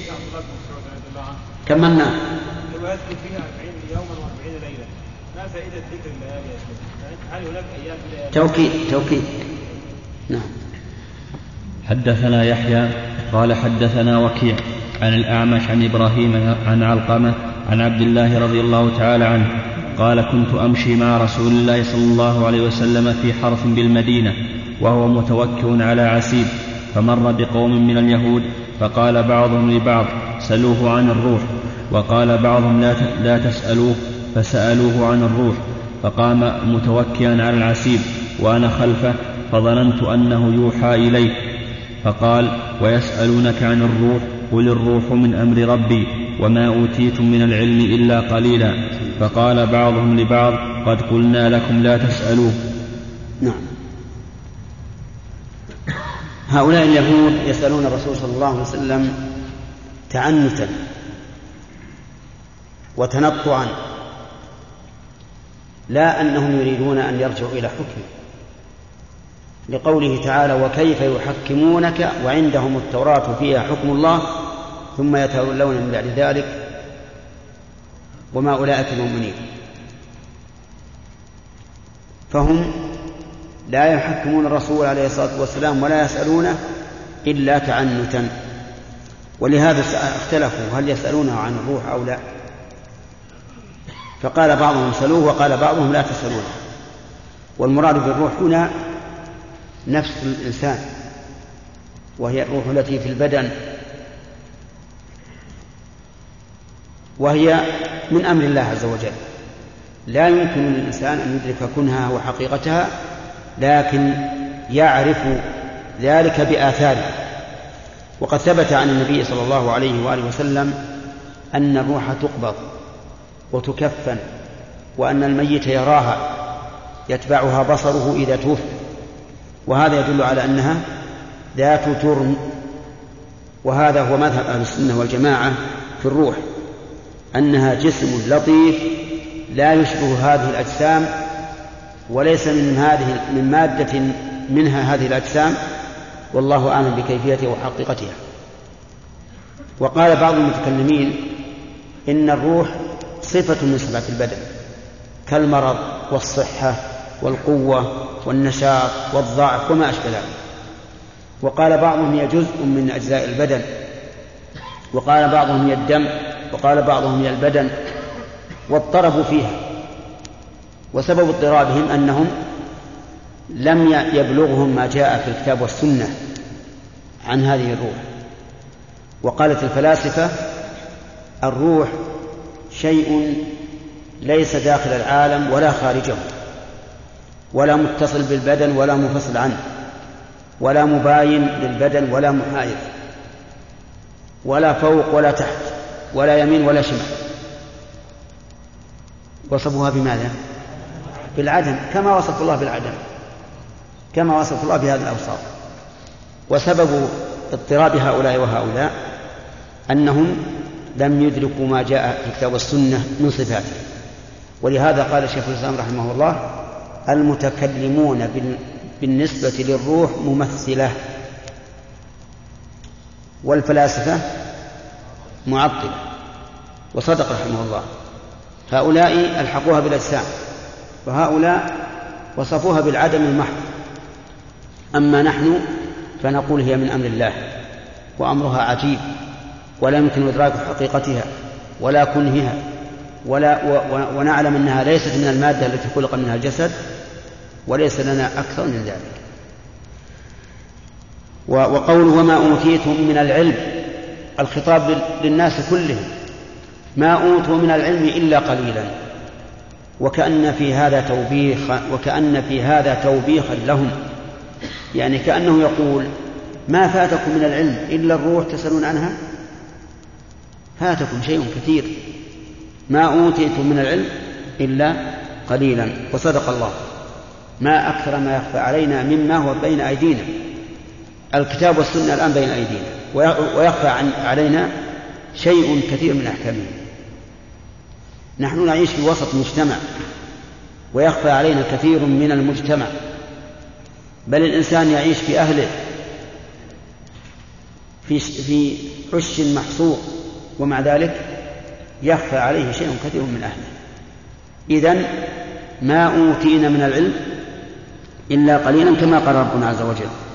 كملنا الروايات فيها أربعين يوما وأربعين ليلة، ما فائدة ذكر الليالي يا شيخ؟ هل هناك أيام ليالي؟ توكيد توكيد. نعم. حدثنا يحيى قال حدثنا وكيع عن الأعمش عن إبراهيم عن علقمة عن عبد الله رضي الله تعالى عنه قال: كنت أمشي مع رسول الله صلى الله عليه وسلم في حرث بالمدينة وهو متوكئ على عسيب، فمر بقوم من اليهود، فقال بعضهم لبعض: سلوه عن الروح. وقال بعضهم: لا تسألوه، فسألوه عن الروح. فقام متوكئا على العسيب وأنا خلفه، فظننت أنه يوحى إليه، فقال: ويسألونك عن الروح، قل الروح من أمر ربي، وما أوتيتم من العلم إلا قليلا. فقال بعضهم لبعض: قد قلنا لكم لا تسألوه. نعم. هؤلاء اليهود يسألون الرسول صلى الله عليه وسلم تعنتا وتنطعا، لا أنهم يريدون أن يرجعوا إلى حكمه، لقوله تعالى: وكيف يحكمونك وعندهم التوراة فيها حكم الله ثم يتولون من بعد ذلك وما أولئك المؤمنين. فهم لا يحكمون الرسول عليه الصلاة والسلام ولا يسألونه إلا تعنتا، ولهذا اختلفوا هل يسألونه عن الروح أو لا، فقال بعضهم سألوه وقال بعضهم لا تسألونه. والمراد بالروح هنا نفس الإنسان، وهي الروح التي في البدن، وهي من أمر الله عز وجل، لا يمكن للإنسان أن يدرك كنها وحقيقتها، لكن يعرف ذلك بآثاره. وقد ثبت عن النبي صلى الله عليه وآله وسلم أن الروح تقبض وتكفن، وأن الميت يراها يتبعها بصره إذا توفي، وهذا يدل على أنها ذات جرم. وهذا هو مذهب أهل السنة والجماعة في الروح، أنها جسم لطيف لا يشبه هذه الأجسام، وليس من هذه من مادة منها هذه الأجسام، والله أعلم بكيفيتها وحقيقتها. وقال بعض المتكلمين إن الروح صفة من صفات البدن، كالمرض والصحة والقوة والنشاط والضعف وما أشبه ذلك. وقال بعضهم هي جزء من أجزاء البدن، وقال بعضهم هي الدم، وقال بعضهم هي البدن، واضطربوا فيها. وسبب اضطرابهم أنهم لم يبلغهم ما جاء في الكتاب والسنة عن هذه الروح. وقالت الفلاسفة: الروح شيء ليس داخل العالم ولا خارجه، ولا متصل بالبدن ولا منفصل عنه، ولا مباين للبدن ولا محايد، ولا فوق ولا تحت، ولا يمين ولا شمال. وصفوها بماذا؟ بالعدم، كما وصف الله بالعدم، كما وصف الله بهذه الأوصاف. وسبب اضطراب هؤلاء وهؤلاء أنهم لم يدركوا ما جاء في الكتاب والسنة من صفاته. ولهذا قال شيخ الإسلام رحمه الله: المتكلمون بالنسبة للروح ممثلة، والفلاسفة معطلة. وصدق رحمه الله، هؤلاء ألحقوها بالأجسام، وهؤلاء وصفوها بالعدم المحض. أما نحن فنقول هي من أمر الله، وأمرها عجيب، ولا يمكن إدراك حقيقتها ولا كنهها، ولا ونعلم أنها ليست من المادة التي خلق منها الجسد، وليس لنا أكثر من ذلك. وقول وما أوتيتم من العلم، الخطاب للناس كلهم، ما أوتوا من العلم إلا قليلا، وكأن في هذا توبيخ وكأن في هذا توبيخا لهم، يعني كأنه يقول: ما فاتكم من العلم إلا الروح تسألون عنها؟ فاتكم شيء كثير، ما أوتيتم من العلم إلا قليلا. وصدق الله، ما أكثر ما يخفى علينا مما هو بين أيدينا. الكتاب والسنة الآن بين أيدينا، ويخفى علينا شيء كثير من أحكامه. نحن نعيش في وسط مجتمع، ويخفى علينا كثير من المجتمع، بل الإنسان يعيش في أهله في في عش محصور، ومع ذلك يخفى عليه شيء كثير من أهله. إذن ما أوتينا من العلم إلا قليلا، كما قال ربنا عز وجل.